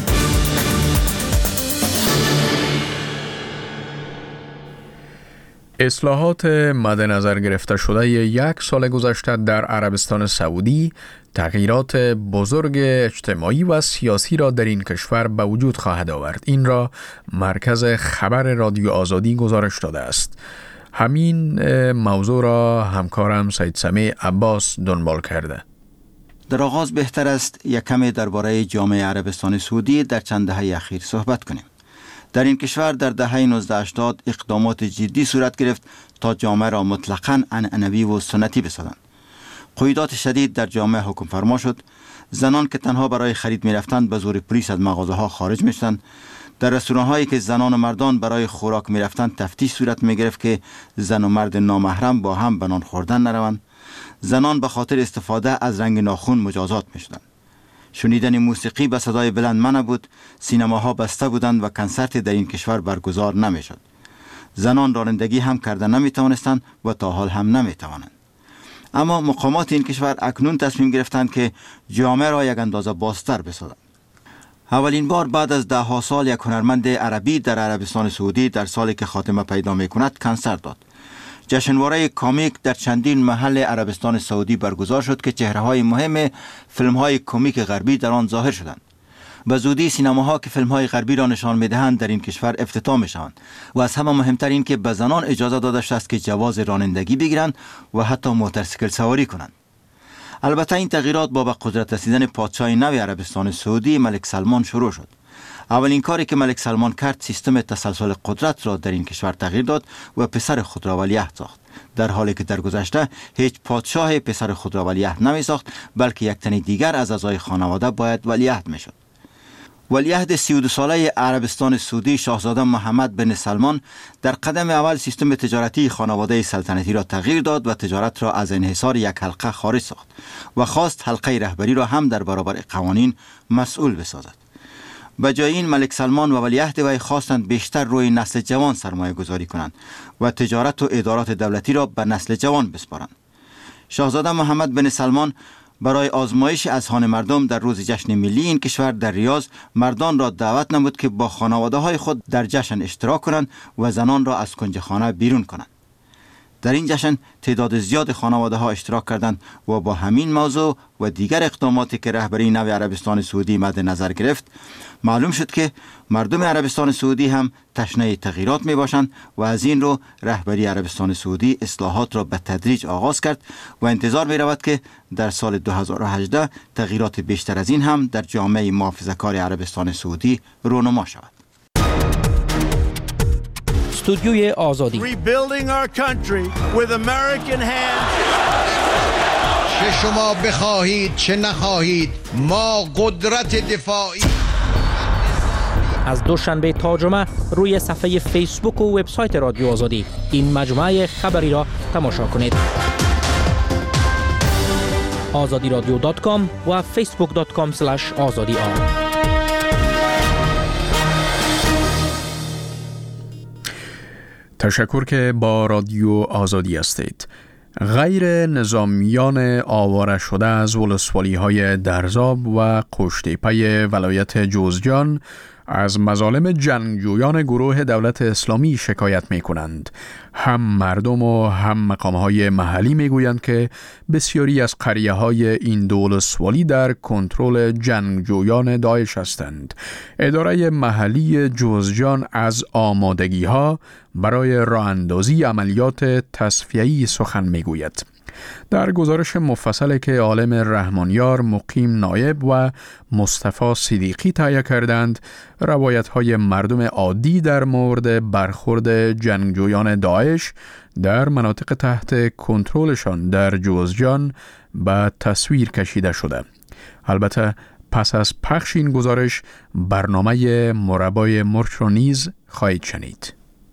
اصلاحات مد نظر گرفته شده یک سال گذشته در عربستان سعودی تغییرات بزرگ اجتماعی و سیاسی را در این کشور به وجود خواهد آورد. این را مرکز خبر رادیو آزادی گزارش داده است. همین موضوع را همکارم سید سمیع عباس دنبال کرده. در آغاز بهتر است یک کمی درباره جامعه عربستان سعودی در چند دهه اخیر صحبت کنیم. در این کشور در دهه 1980 اقدامات جدی صورت گرفت تا جامعه را مطلقاً عنعنوی و سنتی بسازند. قیودات شدید در جامعه حکم فرما شد. زنان که تنها برای خرید می رفتند به زور پلیس از مغازه ها خارج می شدند. در رستوران هایی که زنان و مردان برای خوراک می رفتند تفتیش صورت می گرفت که زن و مرد نامحرم با هم به نان خوردن نروند. زنان به خاطر استفاده از رنگ ناخن مجازات می شدند. شنیدن موسیقی به صدای بلند منع بود. سینماها بسته بودند و کنسرت در این کشور برگزار نمی شد. زنان رانندگی هم کرده نمی توانستند و تا حال هم نمی توانند. اما مقامات این کشور اکنون تصمیم گرفتند که جامعه را یک اندازه بازتر بسازند. اولین بار بعد از 10 سال یک هنرمند عربی در عربستان سعودی در سالی که خاتمه پیدا می کند کنسرت داد. جشنواره کامیک در چندین محل عربستان سعودی برگزار شد که چهره‌های مهم فیلم‌های کمیک غربی در آن ظاهر شدند. به زودی سینماها که فیلم‌های غربی را نشان می‌دهند در این کشور افتتاح می‌شوند و از همه مهمتر این که به زنان اجازه داده شده است که جواز رانندگی بگیرند و حتی موتورسیکل سواری کنند. البته این تغییرات با به قدرت رسیدن پادشاه نو عربستان سعودی ملک سلمان شروع شد. اولین کاری که ملک سلمان کرد سیستم تسلسل قدرت را در این کشور تغییر داد و پسر خود را ولیعهد ساخت، در حالی که در گذشته هیچ پادشاه پسر خود را ولیعهد نمی ساخت بلکه یک تن دیگر از اعضای خانواده باید ولیعهد می شد. ولیعهد 32 ساله عربستان سعودی شاهزاده محمد بن سلمان در قدم اول سیستم تجارتی خانواده سلطنتی را تغییر داد و تجارت را از انحصار یک حلقه خارج ساخت و خواست حلقه رهبری را هم در برابر قوانین مسئول بسازد. به جای این ملک سلمان و ولیعهد وی خواستند بیشتر روی نسل جوان سرمایه گذاری کنند و تجارت و ادارات دولتی را به نسل جوان بسپارند. شاهزاده محمد بن سلمان برای آزمایش اذهان مردم در روز جشن ملی این کشور در ریاض مردان را دعوت نمود که با خانواده های خود در جشن اشتراک کنند و زنان را از کنج خانه بیرون کنند. در این جشن تعداد زیاد خانواده ها اشتراک کردند و با همین موضوع و دیگر اقداماتی که رهبری نو عربستان سعودی مد نظر گرفت، معلوم شد که مردم عربستان سعودی هم تشنه تغییرات می باشند و از این رو رهبری عربستان سعودی اصلاحات را به تدریج آغاز کرد و انتظار می رود که در سال 2018 تغییرات بیشتر از این هم در جامعه محافظه‌کار عربستان سعودی رونما شود. استودیوی آزادی. Rebuilding our country with American hands. چه شما بخواهید چه نخواهید ما قدرت دفاعی. از دوشنبه تا جمعه روی صفحه فیسبوک و وبسایت رادیو آزادی این مجموعه خبری را تماشا کنید. azadiradio.com و facebook.com/azadi. تشکر که با رادیو آزادی هستید. غیر نظامیان آواره شده از ولسوالی‌های درزاب و قشتیپه ولایت جوزجان از مظالم جنگجویان گروه دولت اسلامی شکایت می کنند. هم مردم و هم مقامهای محلی می گویند که بسیاری از قریه های این دو ولسوالی در کنترل جنگجویان داعش هستند. اداره محلی جوزجان از آمادگی ها برای راه اندازی عملیات تصفیه‌ای سخن می گوید. در گزارش مفصلی که عالم رحمانیار مقیم نایب و مصطفی صدیقی تهیه کردند، روایت‌های مردم عادی در مورد برخورد جنگجویان داعش در مناطق تحت کنترلشان در جوزجان به تصویر کشیده شده. البته پس از پخش این گزارش برنامه مربای مرچ رو نیز خواهید شنید.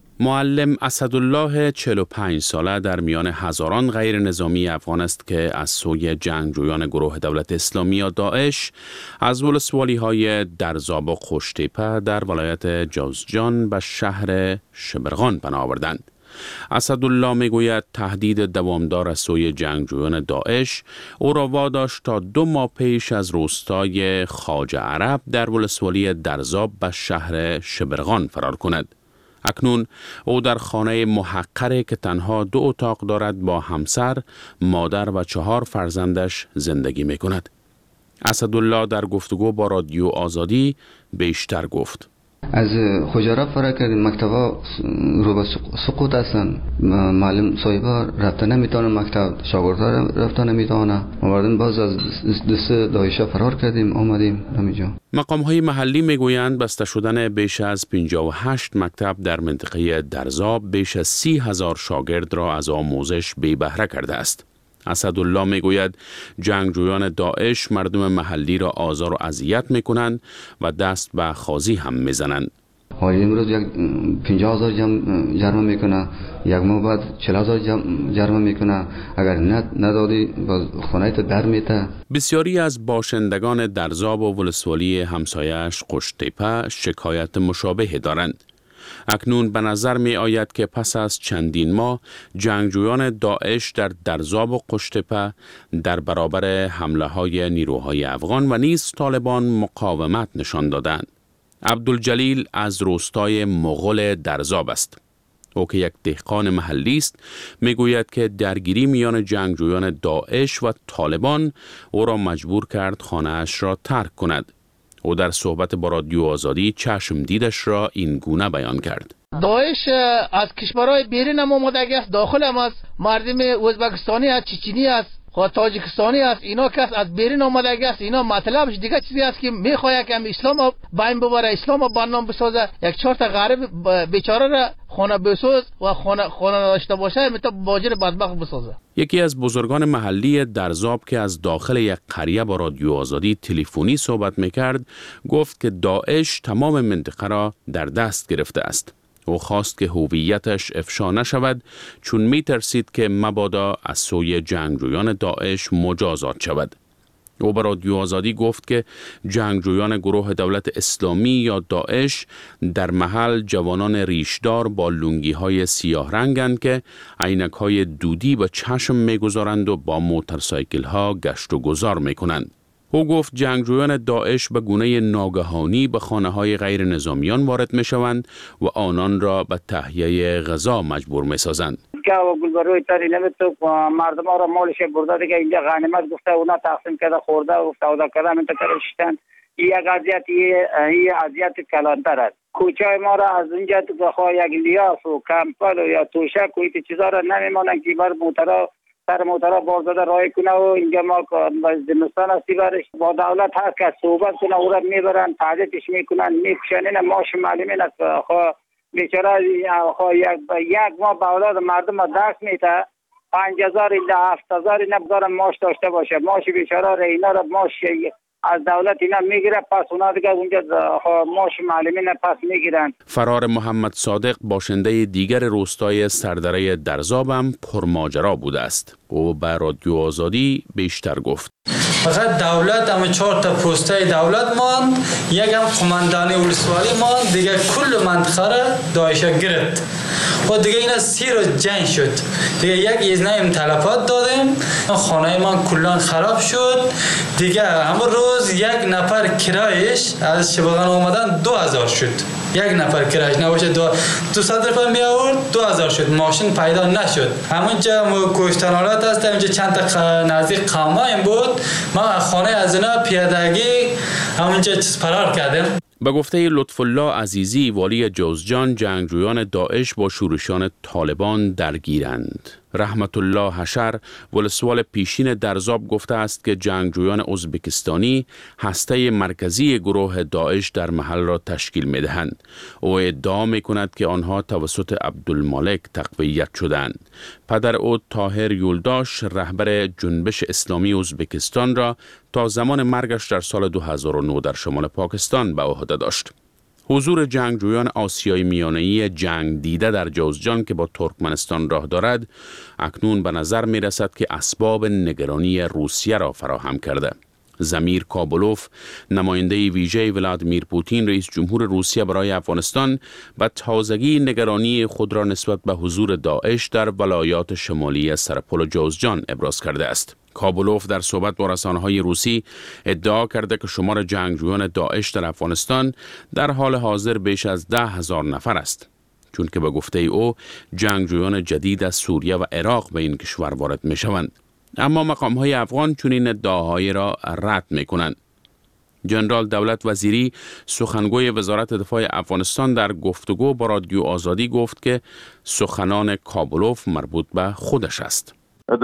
معلم اسدالله 45 ساله در میان هزاران غیر نظامی افغان است که از سوی جنگجویان گروه دولت اسلامی یا داعش از ولسوالی های درزاب و قشتیپه در ولایت جوزجان به شهر شبرغان پناه آوردند. اسدالله میگوید تهدید دوامدار از سوی جنگجویان داعش او را واداشت تا 2 ماه پیش از روستای خواجه عرب در ولسوالی درزاب به شهر شبرغان فرار کند. اکنون او در خانه محقری که تنها 2 اتاق دارد با همسر، مادر و 4 فرزندش زندگی می کند. اسدالله در گفتگو با رادیو آزادی بیشتر گفت. از خجارت فرار کردیم، مکتبا رو به سقوط هستن، معلم صاحبا رفته نمیتونه مکتب، شاگردها رفته نمیتونه. مردم باز از دست داعش فرار کردیم آمدیم همینجا. مقام‌های محلی میگویند بسته شدن بیش از 58 مکتب در منطقه درزاب بیش از 30,000 شاگرد را از آموزش بی بهره کرده است. اسدالله میگوید جنگجویان داعش مردم محلی را آزار و اذیت میکنند و دست به خازی هم میزنند. حالی امروز 50,000 جرمه میکنه، یک ماه بعد 40,000 جرمه میکنه. اگر ندادی باز خانه‌ت در میته. بسیاری از باشندگان درزاب و ولسوالی همسایش قشتیپه شکایت مشابه دارند. اکنون به نظر می آید که پس از چندین ماه جنگجویان داعش در درزاب و قشتیپه در برابر حمله های نیروهای افغان و نیز طالبان مقاومت نشان دادند. عبدالجلیل از روستای مغول درزاب است. او که یک دهقان محلی است میگوید که درگیری میان جنگجویان داعش و طالبان او را مجبور کرد خانه‌اش را ترک کند. او در صحبت با رادیو آزادی چشم دیدش را این گونه بیان کرد. داعش از کشورهای بیرون هم آمده است، داخل هم است. مردم ازبکستانی است، چچنی است، تاجیکستانی است. اینا کس از بیرون آمده است. اینا مطلبش دیگه چیزی است که میخواد که اسلام باین ببره، اسلام برنامه بسازه. یک 4 تا غریب بیچاره را خانه بساز و خانه داشته باشه، میتا باجر بدبخت بسازه. یکی از بزرگان محلی درزاب که از داخل یک قریه با رادیو آزادی تلفنی صحبت میکرد گفت که داعش تمام منطقه را در دست گرفته است. او خواست که هویتش افشا نشود چون میترسید که مبادا از سوی جنگجویان داعش مجازات شود. او به رادیو آزادی گفت که جنگجویان گروه دولت اسلامی یا داعش در محل جوانان ریشدار با لنگی‌های سیاه رنگند که عینک‌های دودی به چشم می‌گذارند و با موتورسایکل‌ها گشت و گذار می‌کنند. او گفت جنگجویان داعش به گونه ناگهانی به خانه‌های غیر نظامیان وارد می‌شوند و آنان را به تهیه غذا مجبور می‌سازند. و گلبروی تری نمیتو مردم ها را مالش برده دیگه اینجا غنیمت گفته اونا تقسیم کرده خورده و سودا کرده منطقه شدن. یک اذیت کلانتر است. کوچه ما را از اینجا تو بخواه یک لیاس و کمپل و یا توشک و این چیزا را نمیمانن که بر موترها سر موترها بازداده رای کنه و اینجا ما زمستان هستی برش با دولت هست که صحبت کنه او را میبرن تعدیدش میکنن میکشن. این ماش معلومین است بیچاره یک ماه به اولاد مردم دست میده 5,000 الا 7,000 نبذارن ماش داشته باشه. ماش بیچاره را اینا را ماش از دولت اینا میگیره پس اونا دیگه اونجا ماش معلمین پس میگیرن. فرار محمد صادق باشنده دیگر روستای سردره درزاب هم پرماجرا بوده است. او به رادیو آزادی بیشتر گفت. فقط دولت هم 4 تا پوسته دولت ماند، یک هم قماندانی ولسوالی ماند، دیگه کل منطقه را داعش گرفت و دیگه اینا سیر و جنگ شد. دیگه یک ایزنه تلفات دادیم، خانه من کلان خراب شد. دیگه همون روز یک نفر کرایش از شبغان اومدن 2000 شد. یک نفر کرایش نباشه 200 روپیه می آورد 2000 شد. ماشین پیدا نشد. همونجا کشتن حالت هست. همونجا چند تا نزدیک قامایم بود. ما خانه از اینا پیادگی همونجا فرار کردیم. به گفته لطف الله عزیزی والی جوزجان، جنگجویان داعش با شورشیان طالبان درگیرند. رحمت الله حشر ولسوال پیشین درزاب گفته است که جنگجویان ازبکستانی هسته مرکزی گروه داعش در محل را تشکیل می‌دهند. او ادعا می‌کند که آنها توسط عبدالمالک تقویت شدند. پدر او طاهر یولداش رهبر جنبش اسلامی ازبکستان را تا زمان مرگش در سال 2009 در شمال پاکستان به عهده داشت. حضور جنگجویان آسیای میانه‌ای جنگ دیده در جوزجان که با ترکمنستان راه دارد اکنون به نظر می رسد که اسباب نگرانی روسیه را فراهم کرده. زمیر کابلوف نماینده ویژه ولادیمیر پوتین رئیس جمهور روسیه برای افغانستان به تازگی نگرانی خود را نسبت به حضور داعش در ولایات شمالی سرپل جوزجان ابراز کرده است. کابلوف در صحبت با رسانه‌های روسی ادعا کرده که شمار جنگجویان داعش در افغانستان در حال حاضر بیش از 10,000 نفر است، چون که به گفته او جنگجویان جدید از سوریه و عراق به این کشور وارد می‌شوند. اما مقام‌های افغان چنین ادعاهایی را رد می‌کنند. جنرال دولت وزیری سخنگوی وزارت دفاع افغانستان در گفتگو با رادیو آزادی گفت که سخنان کابلوف مربوط به خودش است.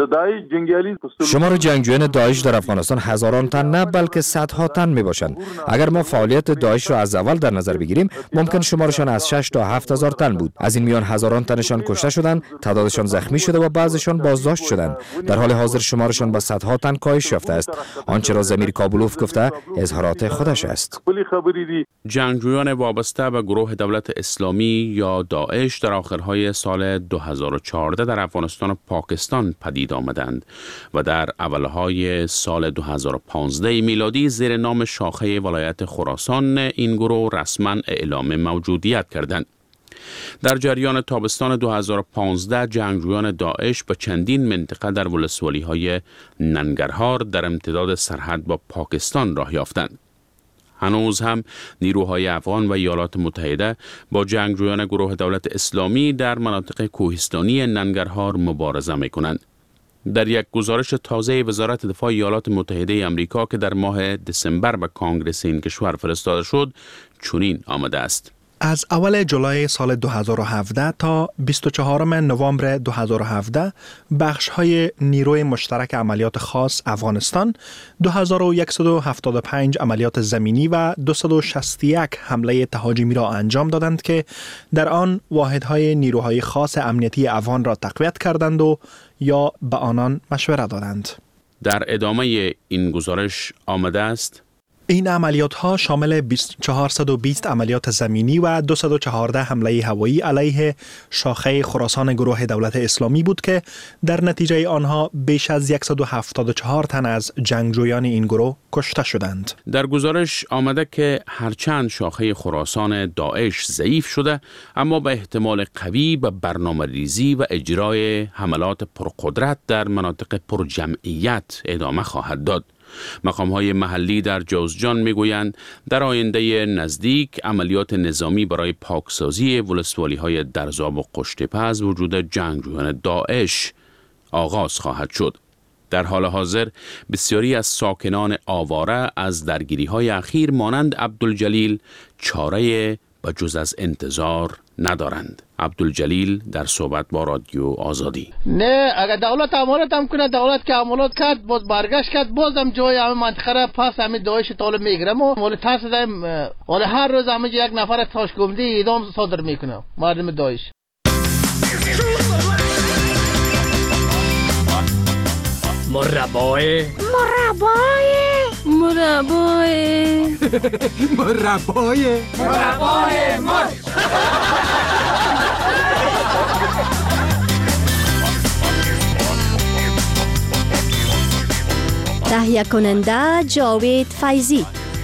شمار جنگجویان داعش در افغانستان هزاران تن نه بلکه صدها تن می باشند. اگر ما فعالیت داعش را از اول در نظر بگیریم ممکن شمارشان از 6 تا 7,000 تن بود. از این میان هزاران تنشان کشته شدند، تعدادشان زخمی شده و بعضشان بازداشت شدند. در حال حاضر شمارشان به صدها تن کاهش یافته است. آنچه را زمیر کابلوف گفته اظهارات خودش است. جنگجویان وابسته به گروه دولت اسلامی یا داعش در آخرهای سال 2014 در افغانستان و پاکستان پدید آمدند و در اولهای سال 2015 میلادی زیر نام شاخه ولایت خراسان این گروه رسما اعلام موجودیت کردند. در جریان تابستان 2015 جنگجویان داعش به چندین منطقه در ولسوالی‌های ننگرهار در امتداد سرحد با پاکستان راه یافتند. هنوز هم نیروهای افغان و ایالات متحده با جنگجویان گروه دولت اسلامی در مناطق کوهستانی ننگرهار مبارزه می‌کنند. در یک گزارش تازه وزارت دفاع ایالات متحده آمریکا که در ماه دسامبر به کانگرس این کشور فرستاده شد چنین آمده است: از اول جولای سال 2017 تا 24 نوامبر 2017 بخش‌های نیروی مشترک عملیات خاص افغانستان 2175 عملیات زمینی و 261 حمله تهاجمی را انجام دادند که در آن واحدهای نیروهای خاص امنیتی افغان را تقویت کردند و یا به آنان مشوره دادند. در ادامه این گزارش آمده است: این عملیات ها شامل 420 عملیات زمینی و 214 حمله هوایی علیه شاخه خراسان گروه دولت اسلامی بود که در نتیجه آنها بیش از 174 تن از جنگجویان این گروه کشته شدند. در گزارش آمده که هرچند شاخه خراسان داعش ضعیف شده، اما به احتمال قوی به برنامه‌ریزی و اجرای حملات پرقدرت در مناطق پرجمعیت ادامه خواهد داد. مقام‌های محلی در جوزجان می‌گویند در آینده نزدیک عملیات نظامی برای پاکسازی ولسوالی‌های درزاب و قشت‌تپه از وجود جنگجویان داعش آغاز خواهد شد. در حال حاضر بسیاری از ساکنان آواره از درگیری‌های اخیر مانند عبدالجلیل چاره به جز از انتظار ندارند. عبدالجلیل در صحبت با رادیو آزادی: نه، اگر دولت امانت هم کنه، دولت که امانت کرد باز برگشت کرد، باز هم جای همه منطقه را پس همه داعش طالب میگیرم و ولی ترس داریم ولی هر روز همه یک نفر تاشکومدی اعدام صادر میکنه مردم داعش. مربای مرچ. تهیه کننده جاوید فیضی.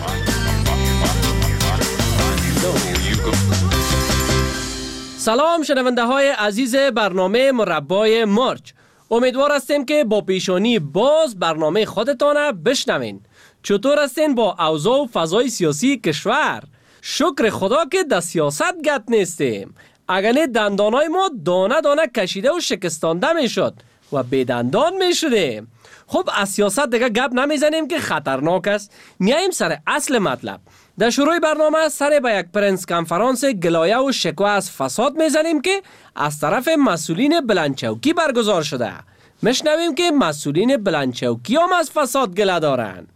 سلام شنونده های عزیز برنامه مربای مرچ. امیدوار هستیم که با پیشانی باز برنامه خودتان بشنوین. چطور هستین با اوضاع و فضای سیاسی کشور؟ شکر خدا که در سیاست گت نیستیم. اگر نه دندانای ما دانه دانه کشیده و شکستانده میشد و به دندان میشدیم. خب از سیاست دیگه گپ نمیزنیم که خطرناک است. میایم سر اصل مطلب. در شروع برنامه سر به یک پرنس کنفرانس گلایه و شکوه از فساد میزنیم که از طرف مسئولین بلندچوکی برگزار شده. مشنویم که مسئولین بلندچوکی هم از فساد گله دارن.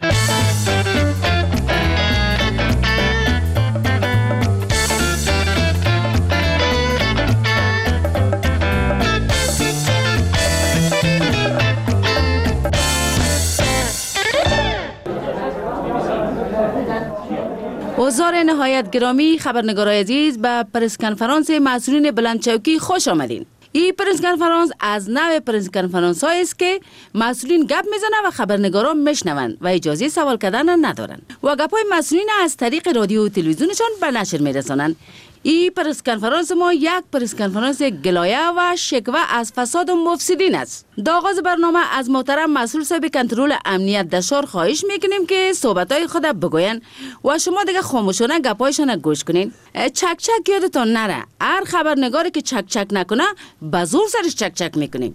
حضار نهایت گرامی خبرنگارای عزیز به پرس کنفرانس مسئولین بلندچوکی خوش آمدین. این پرس کنفرانس از نوع پرس کنفرانس هایی است که مسئولین گپ میزنن و خبرنگاران میشنون و اجازه سوال کردن ندارن و گپای مسئولین از طریق رادیو و تلویزیونشان به نشر میرسانند. این پرس کنفرانس ما یک پرس کنفرانس گلایه و شکوه از فساد و مفسدین است. در آغاز برنامه از محترم مسئول صاحب کنترل امنیت دشار خواهش میکنیم که صحبتهای خود بگوین و شما دیگه خاموشانه گپایشان گوش کنین. چک چک یادتان نره، هر خبرنگاری که چک چک نکنه به زور سرش چک چک میکنیم.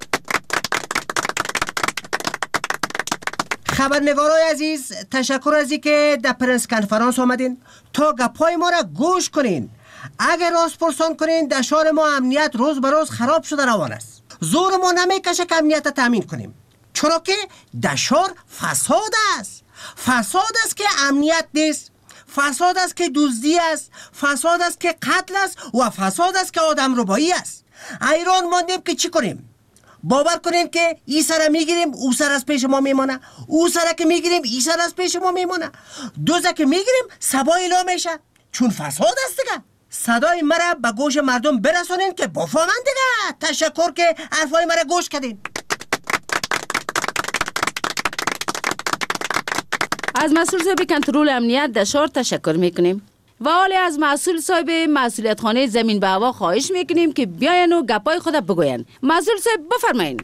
خبرنگارای عزیز، تشکر از اینکه در پرس کنفرانس آمدین تا گپای ما را گوش کنین. اگر راست پرسان کنین در شهر ما امنیت روز به روز خراب شده روان است. زور ما نمیکشه که امنیت تامین کنیم، چرا که در شهر فساد است. فساد است که امنیت نیست، فساد است که دزدی است، فساد است که قتل است و فساد است که آدم ربایی است. حیران ماندیم که چی کنیم. باور کنین که این سر میگیریم او سر از پیش ما میمانه، او سر که میگیریم این سر از پیش ما میمانه، دوزه که میگیریم سبا اعلام میشه، چون فساد است دیگه. صدای مرا به گوش مردم برسونین که بفهمن دیگه. تشکر که حرفای مرا گوش کردین. از مسئول صاحب کنترل امنیت دشار تشکر میکنیم و حالی از مسئول صاحب مسئولیت خانه زمین به هوا خواهش میکنیم که بیاین و گپای خود بگوین. مسئول صاحب بفرمایین.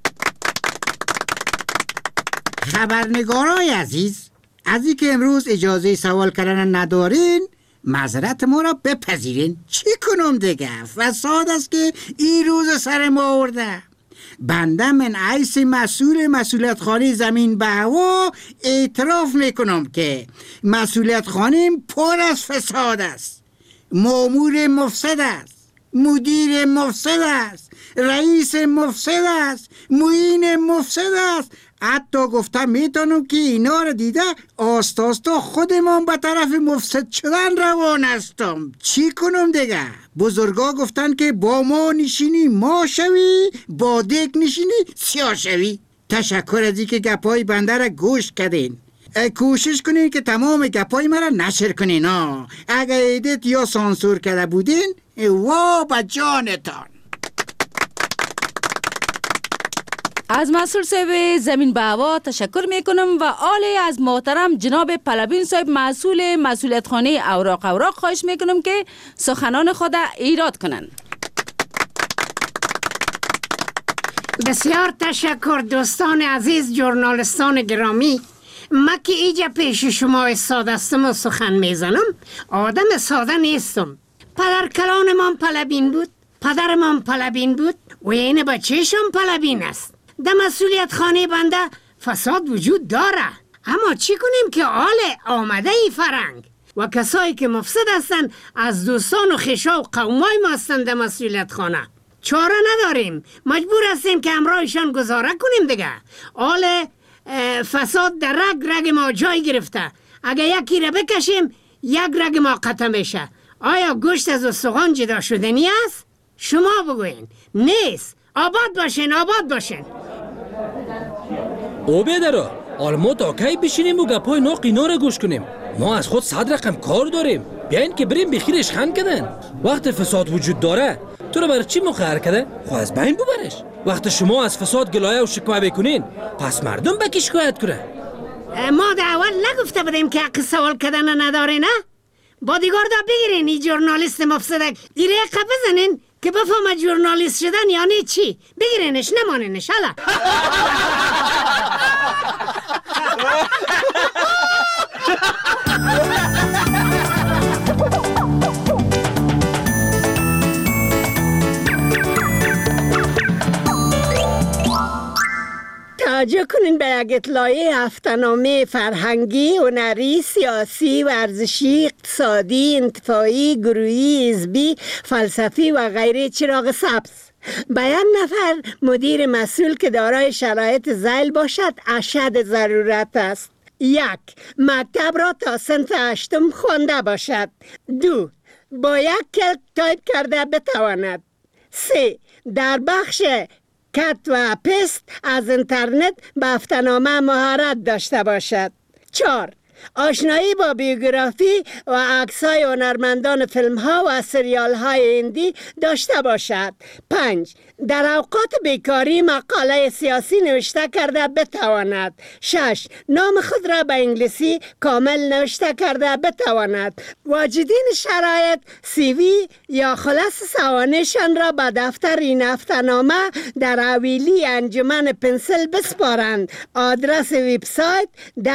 خبرنگارای عزیز، از اینکه امروز اجازه سوال کردن ندارین معذرت ما را بپذیرین. چی کنم دیگه؟ فساد است که این روز سر ما آورده. بنده من حیث مسئولیت خانه زمین به هوا اعتراف میکنم که مسئولیت خانه پر از فساد است. مامور مفسد است، مدیر مفسد است، رئیس مفسد است، معین مفسد است. حتی گفتم میتونم که اینا رو دیده آستا خودمان به طرف مفسد شدن روان هستم. چی کنم دیگه؟ بزرگا گفتن که با ما نشینی ما شوی، با دک نشینی سیاه شوی. تشکر از اینکه گپای بنده را گوش کردین. کوشش کنین که تمام گپای مرا نشر کنین ها. اگه ایدیت یا سانسور کرده بودین وا با جانتان. از مسئول صاحب زمین به هوا تشکر میکنم و آلی از محترم جناب پلبین صاحب مسئول مسئولیت خانه اوراق خواهش میکنم که سخنان خود ایراد کنند. بسیار تشکر دوستان عزیز، ژورنالیستان گرامی. من که ایجا پیش شما استاد هستم و سخن میزنم، آدم ساده نیستم. پدر کلانمان پلبین بود، پدرمان پلبین بود و این بچهشم پلبین است. در مسئولیت خانه بنده فساد وجود داره، اما چی کنیم که آل آمده ای فرنگ و کسایی که مفسد هستند از دوستان و خیشا و قومای ما هستند در مسئولیت خانه. چاره نداریم، مجبور هستیم که امرایشان گزاره کنیم دیگه. آل فساد در رگ ما جای گرفته، اگه یکی را بکشیم یک رگ ما قطع میشه. آیا گوشت از استخوان جدا شدنی است؟ شما بگوین. نیست. آباد باشین. اوبیدرو، ما تا کی بشینیم و گپای ناق اینا را گوش کنیم؟ ما از خود 100 رقم کار داریم. بیاین که بریم بخیرش خند کردن. وقت فساد وجود داره تو رو برای چی مخیر کرده؟ خو از بین ببرش. وقت شما از فساد گلایه و شکوه بکنین پس مردم به کی شکایت کنه؟ ما در اول نگفته بودیم که حق سوال کردن نداره نه؟ بادیگار دا بگیرین این ژورنالیست مفسدک ایره قب بزنین که بفهمه ژورنالیست شدن یعنی چی. بگیرینش نمانینش. حالا توجه کنین به یک اطلاعیه هفته‌نامه فرهنگی، هنری، سیاسی، ورزشی، اقتصادی، انتفاعی، گروهی، حزبی، فلسفی و غیره چراغ سبز. به یک نفر مدیر مسئول که دارای شرایط ذیل باشد اشد ضرورت است. 1. مکتب را تا صنف 8 خوانده باشد. 2. با یک کلک تایپ کرده بتواند. 3. در بخش کت و پست از اینترنت به هفته‌نامه مهارت داشته باشد. 4. آشنایی با بیوگرافی و عکس‌های هنرمندان فیلم‌ها و سریال‌های هندی داشته باشد. 5. در اوقات بیکاری مقاله سیاسی نوشته کرده بتواند. 6. نام خود را به انگلیسی کامل نوشته کرده بتواند. واجدین شرایط CV یا خلاص سوانحشان را به دفتر این هفته‌نامه در حویلی انجمن پنسل بسپارند. آدرس وبسایت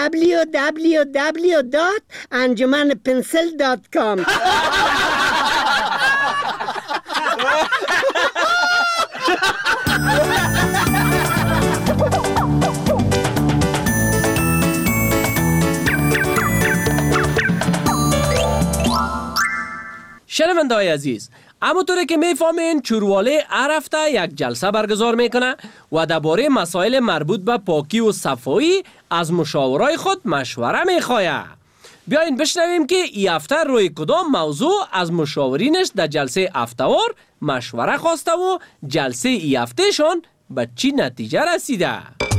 www.anjumanpencil.com. شنونده‌های عزیز، همونطوری که میفهمین چورواله هر هفته یک جلسه برگزار میکنه و درباره مسائل مربوط به پاکی و صفایی از مشاورای خود مشوره میخواه. بیاین بشنویم که این هفته روی کدام موضوع از مشاورینش در جلسه هفته‌وار مشوره خواسته و جلسه این هفتهشان به چی نتیجه رسیده.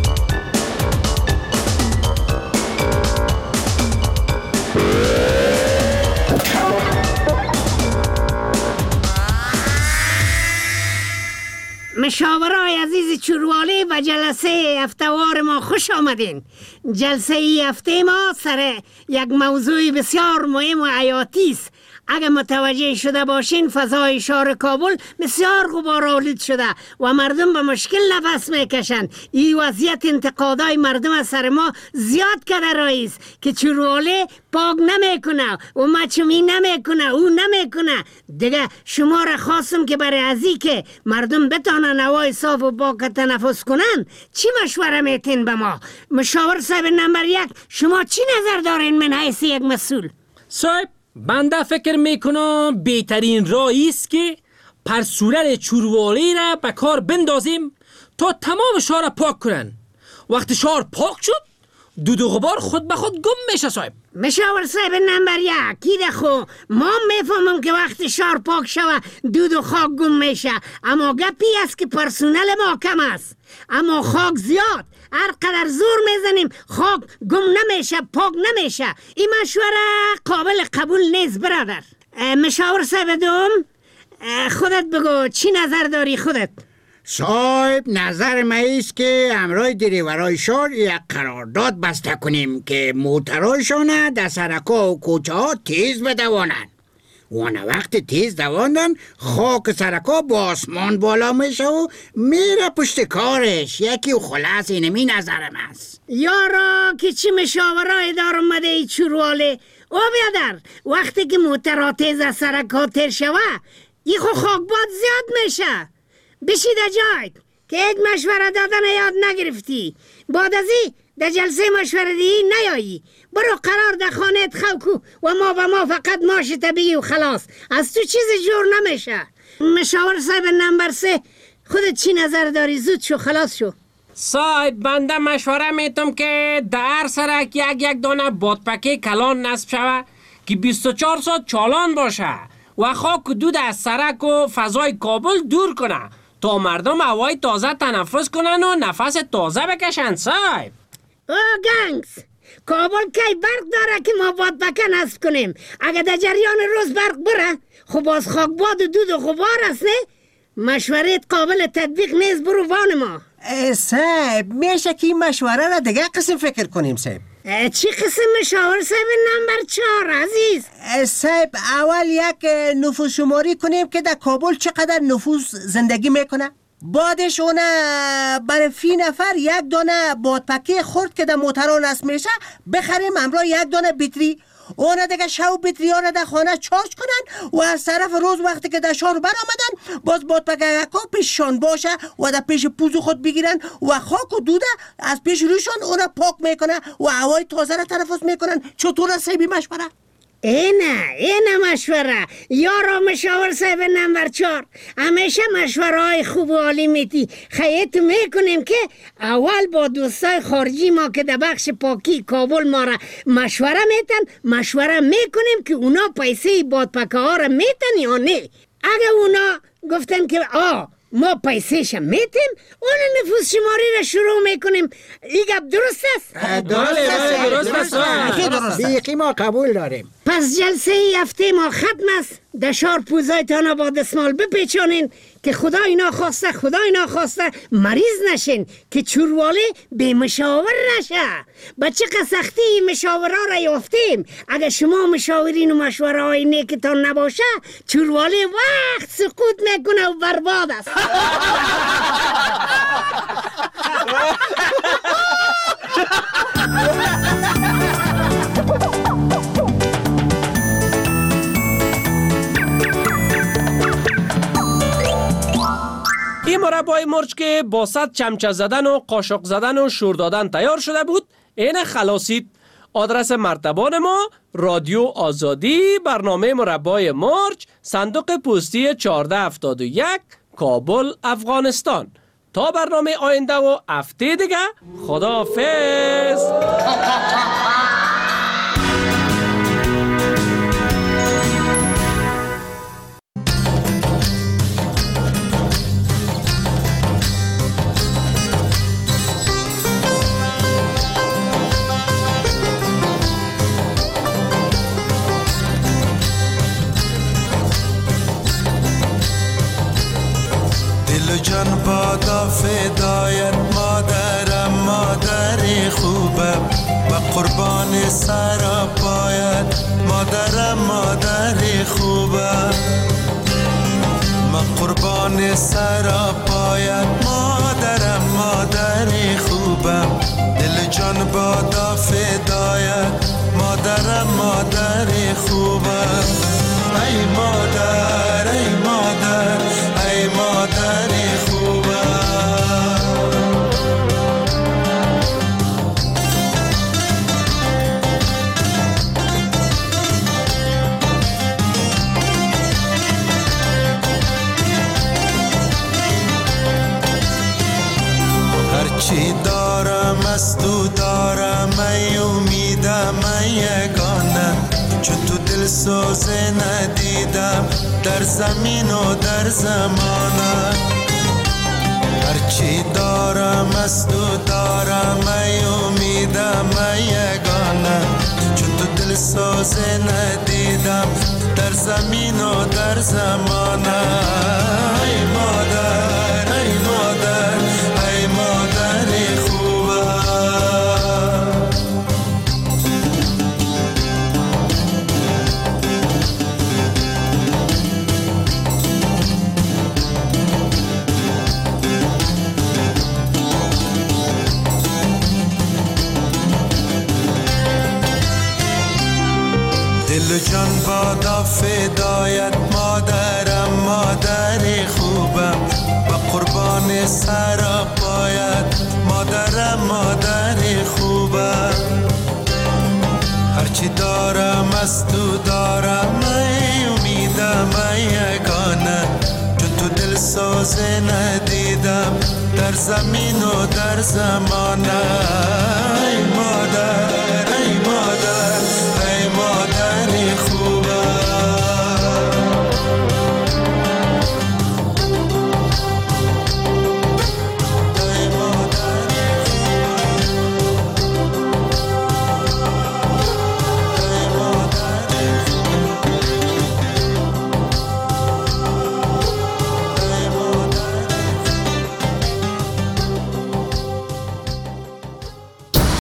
مشاورای عزیز چوروالی و جلسه هفته‌وار ما خوش آمدین. جلسه ای هفته ما سر یک موضوع بسیار مهم و حیاتی است. اگر متوجه شده باشین فضای شهر کابل بسیار غبارآلود شده و مردم به مشکل نفس میکشند. این وضعیت انتقادای مردم از سر ما زیاد کرده رئیس که چوروالی پاک نمیکنه و مچمی نمیکنه او نمیکنه. دیگه شما را خواستم که برای ازی که مردم بتانن هوای صاف و پاک تنفس کنن چی مشوره میتین به ما؟ مشاور صاحب نمبر 1 شما چی نظر دارین من حیث یک مسئول؟ صاحب بنده فکر میکنم بهترین راهی است که پرسونل چوروالی را به کار بندازیم تا تمام شهر را پاک کنن. وقتی شهر پاک شد دود و غبار خود به خود گم میشه. صاحب مشاور صاحب نمبر 1 کی دخو ما میفهمم که وقتی شهر پاک شوه دود و خاک گم میشه، اما گپی است که پرسونل ما کم است اما خاک زیاد. هر قدر زور میزنیم خاک گم نمیشه، پاک نمیشه. این مشوره قابل قبول نیست برادر. مشاور صاحب دوم، خودت بگو چی نظر داری خودت؟ صاحب نظر ما ایست که همراه دریورای شهر یک قرارداد بسته کنیم که موترایشان در سرکا و کوچه ها تیز بدوانند. وانا وقت تیز دواندن خاک سرکا با آسمان بالا میشه و میره پشت کارش. یکی و خلاص اینمی نظرم است. یارا که چی مشاورای دار اومده ای چورواله. او بیادر وقتی که موترها تیز از سرکا تیر شوه ای خو خاکباد زیاد میشه. بشید جایت که یک مشوره دادن یاد نگرفتی. بعد از این در جلسه مشوره دی نیایی. برو قرار در خانه خوکو و ما به ما فقط ماش طبیعی و خلاص. از تو چیز جور نمیشه. مشاور صاحب نمبر 3 خودت چی نظر داری؟ زود شو خلاص شو. صاحب بنده مشوره میتم که در سرک یک دانه بادپکه کلان نصب شوه که 24 ساعت چالان باشه و خاک و دود از سرک و فضای کابل دور کنه تا مردم هوای تازه تنفس کنن و نفس تازه بکشن. صاحب گنگس کابل کی برق داره که ما بادپکه نصب کنیم؟ اگه در جریان روز برق بره خب باز خاکباد و دود و غبار است نه؟ مشورت قابل تطبیق نیست برو وان ما. صاحب میشه که این مشوره را دیگه قسم فکر کنیم صاحب. چی قسم مشاور صاحب نمبر 4 عزیز؟ صاحب اول یک نفوس شماری کنیم که در کابل چقدر نفوس زندگی میکنه. بعدش اونه برای فی نفر یک دانه بادپکه خورد که در موترها نصب میشه بخریم همراه یک دانه بیتری. اونه دیگه شو بیتری ها را در خانه چارج کنن و از طرف روز وقتی که در شهر برآمدن باز بادپکه ها پیششان باشه و در پیش پوزو خود بگیرن و خاک و دوده از پیش روشان اونه پاک میکنه و هوای تازه را تنفس میکنن. چطور است سیبی مشوره؟ اینه مشوره یارا مشاور صاحب نمبر 4 همیشه مشوره های خوب و عالی میتی. خیلی میکنیم که اول با دوستای خارجی ما که در بخش پاکی کابل ما را مشوره میتن مشوره میکنیم که اونا پیسه بادپکه ها را میتن یا نه. اگه اونا گفتن که ما پیسهش میتیم اون نفوس شماری را شروع میکنیم. این گپ درست است؟ درست است. بیقی ما قبول داریم. پس جلسه هفته ما ختم است. در شهر پوزایتان با دستمال بپیچانین که خدای ناخواسته مریض نشین که چورواله به مشاور نشه. بچه سختی مشاوره را یافتیم. اگه شما مشاورین و مشوره های نیکتان نباشه چورواله وقت سقوط میکنه و برباد است. این مربای مرچ که با 100 چمچه زدن و قاشق زدن و شور دادن تیار شده بود این خلاصید. آدرس مرتبان ما رادیو آزادی، برنامه مربای مرچ، صندوق پستی 1471 کابل افغانستان. تا برنامه آینده و هفته دیگه خداحافظ. جان بادا فدایت مادرم مادر خوبم و قربان سر پایت مادرم مادر خوبم من قربان سر پایت مادرم مادر خوبم دل جان بادا فدایت مادرم مادر خوبم ای مادر ای مادر ای مادر چی دارم از تو دارم ای امیدم ای یگانه چون تو دل سوزه ندیدم در زمین و در زمانه هرچی دارم از تو دارم ای امیدم ای یگانه چون تو دل ساز ندیدم در زمین و در زمانه ای مادر ای مادر ای مادر خوبه دل و جان بادا فدایت مادرم مادر خوبم و قربان سر پایت مادرم مادر خوبم هرچی دارم از تو دارم ای امیدم ای یگانه چون تو دل ساز ندیدم در زمین و در زمانه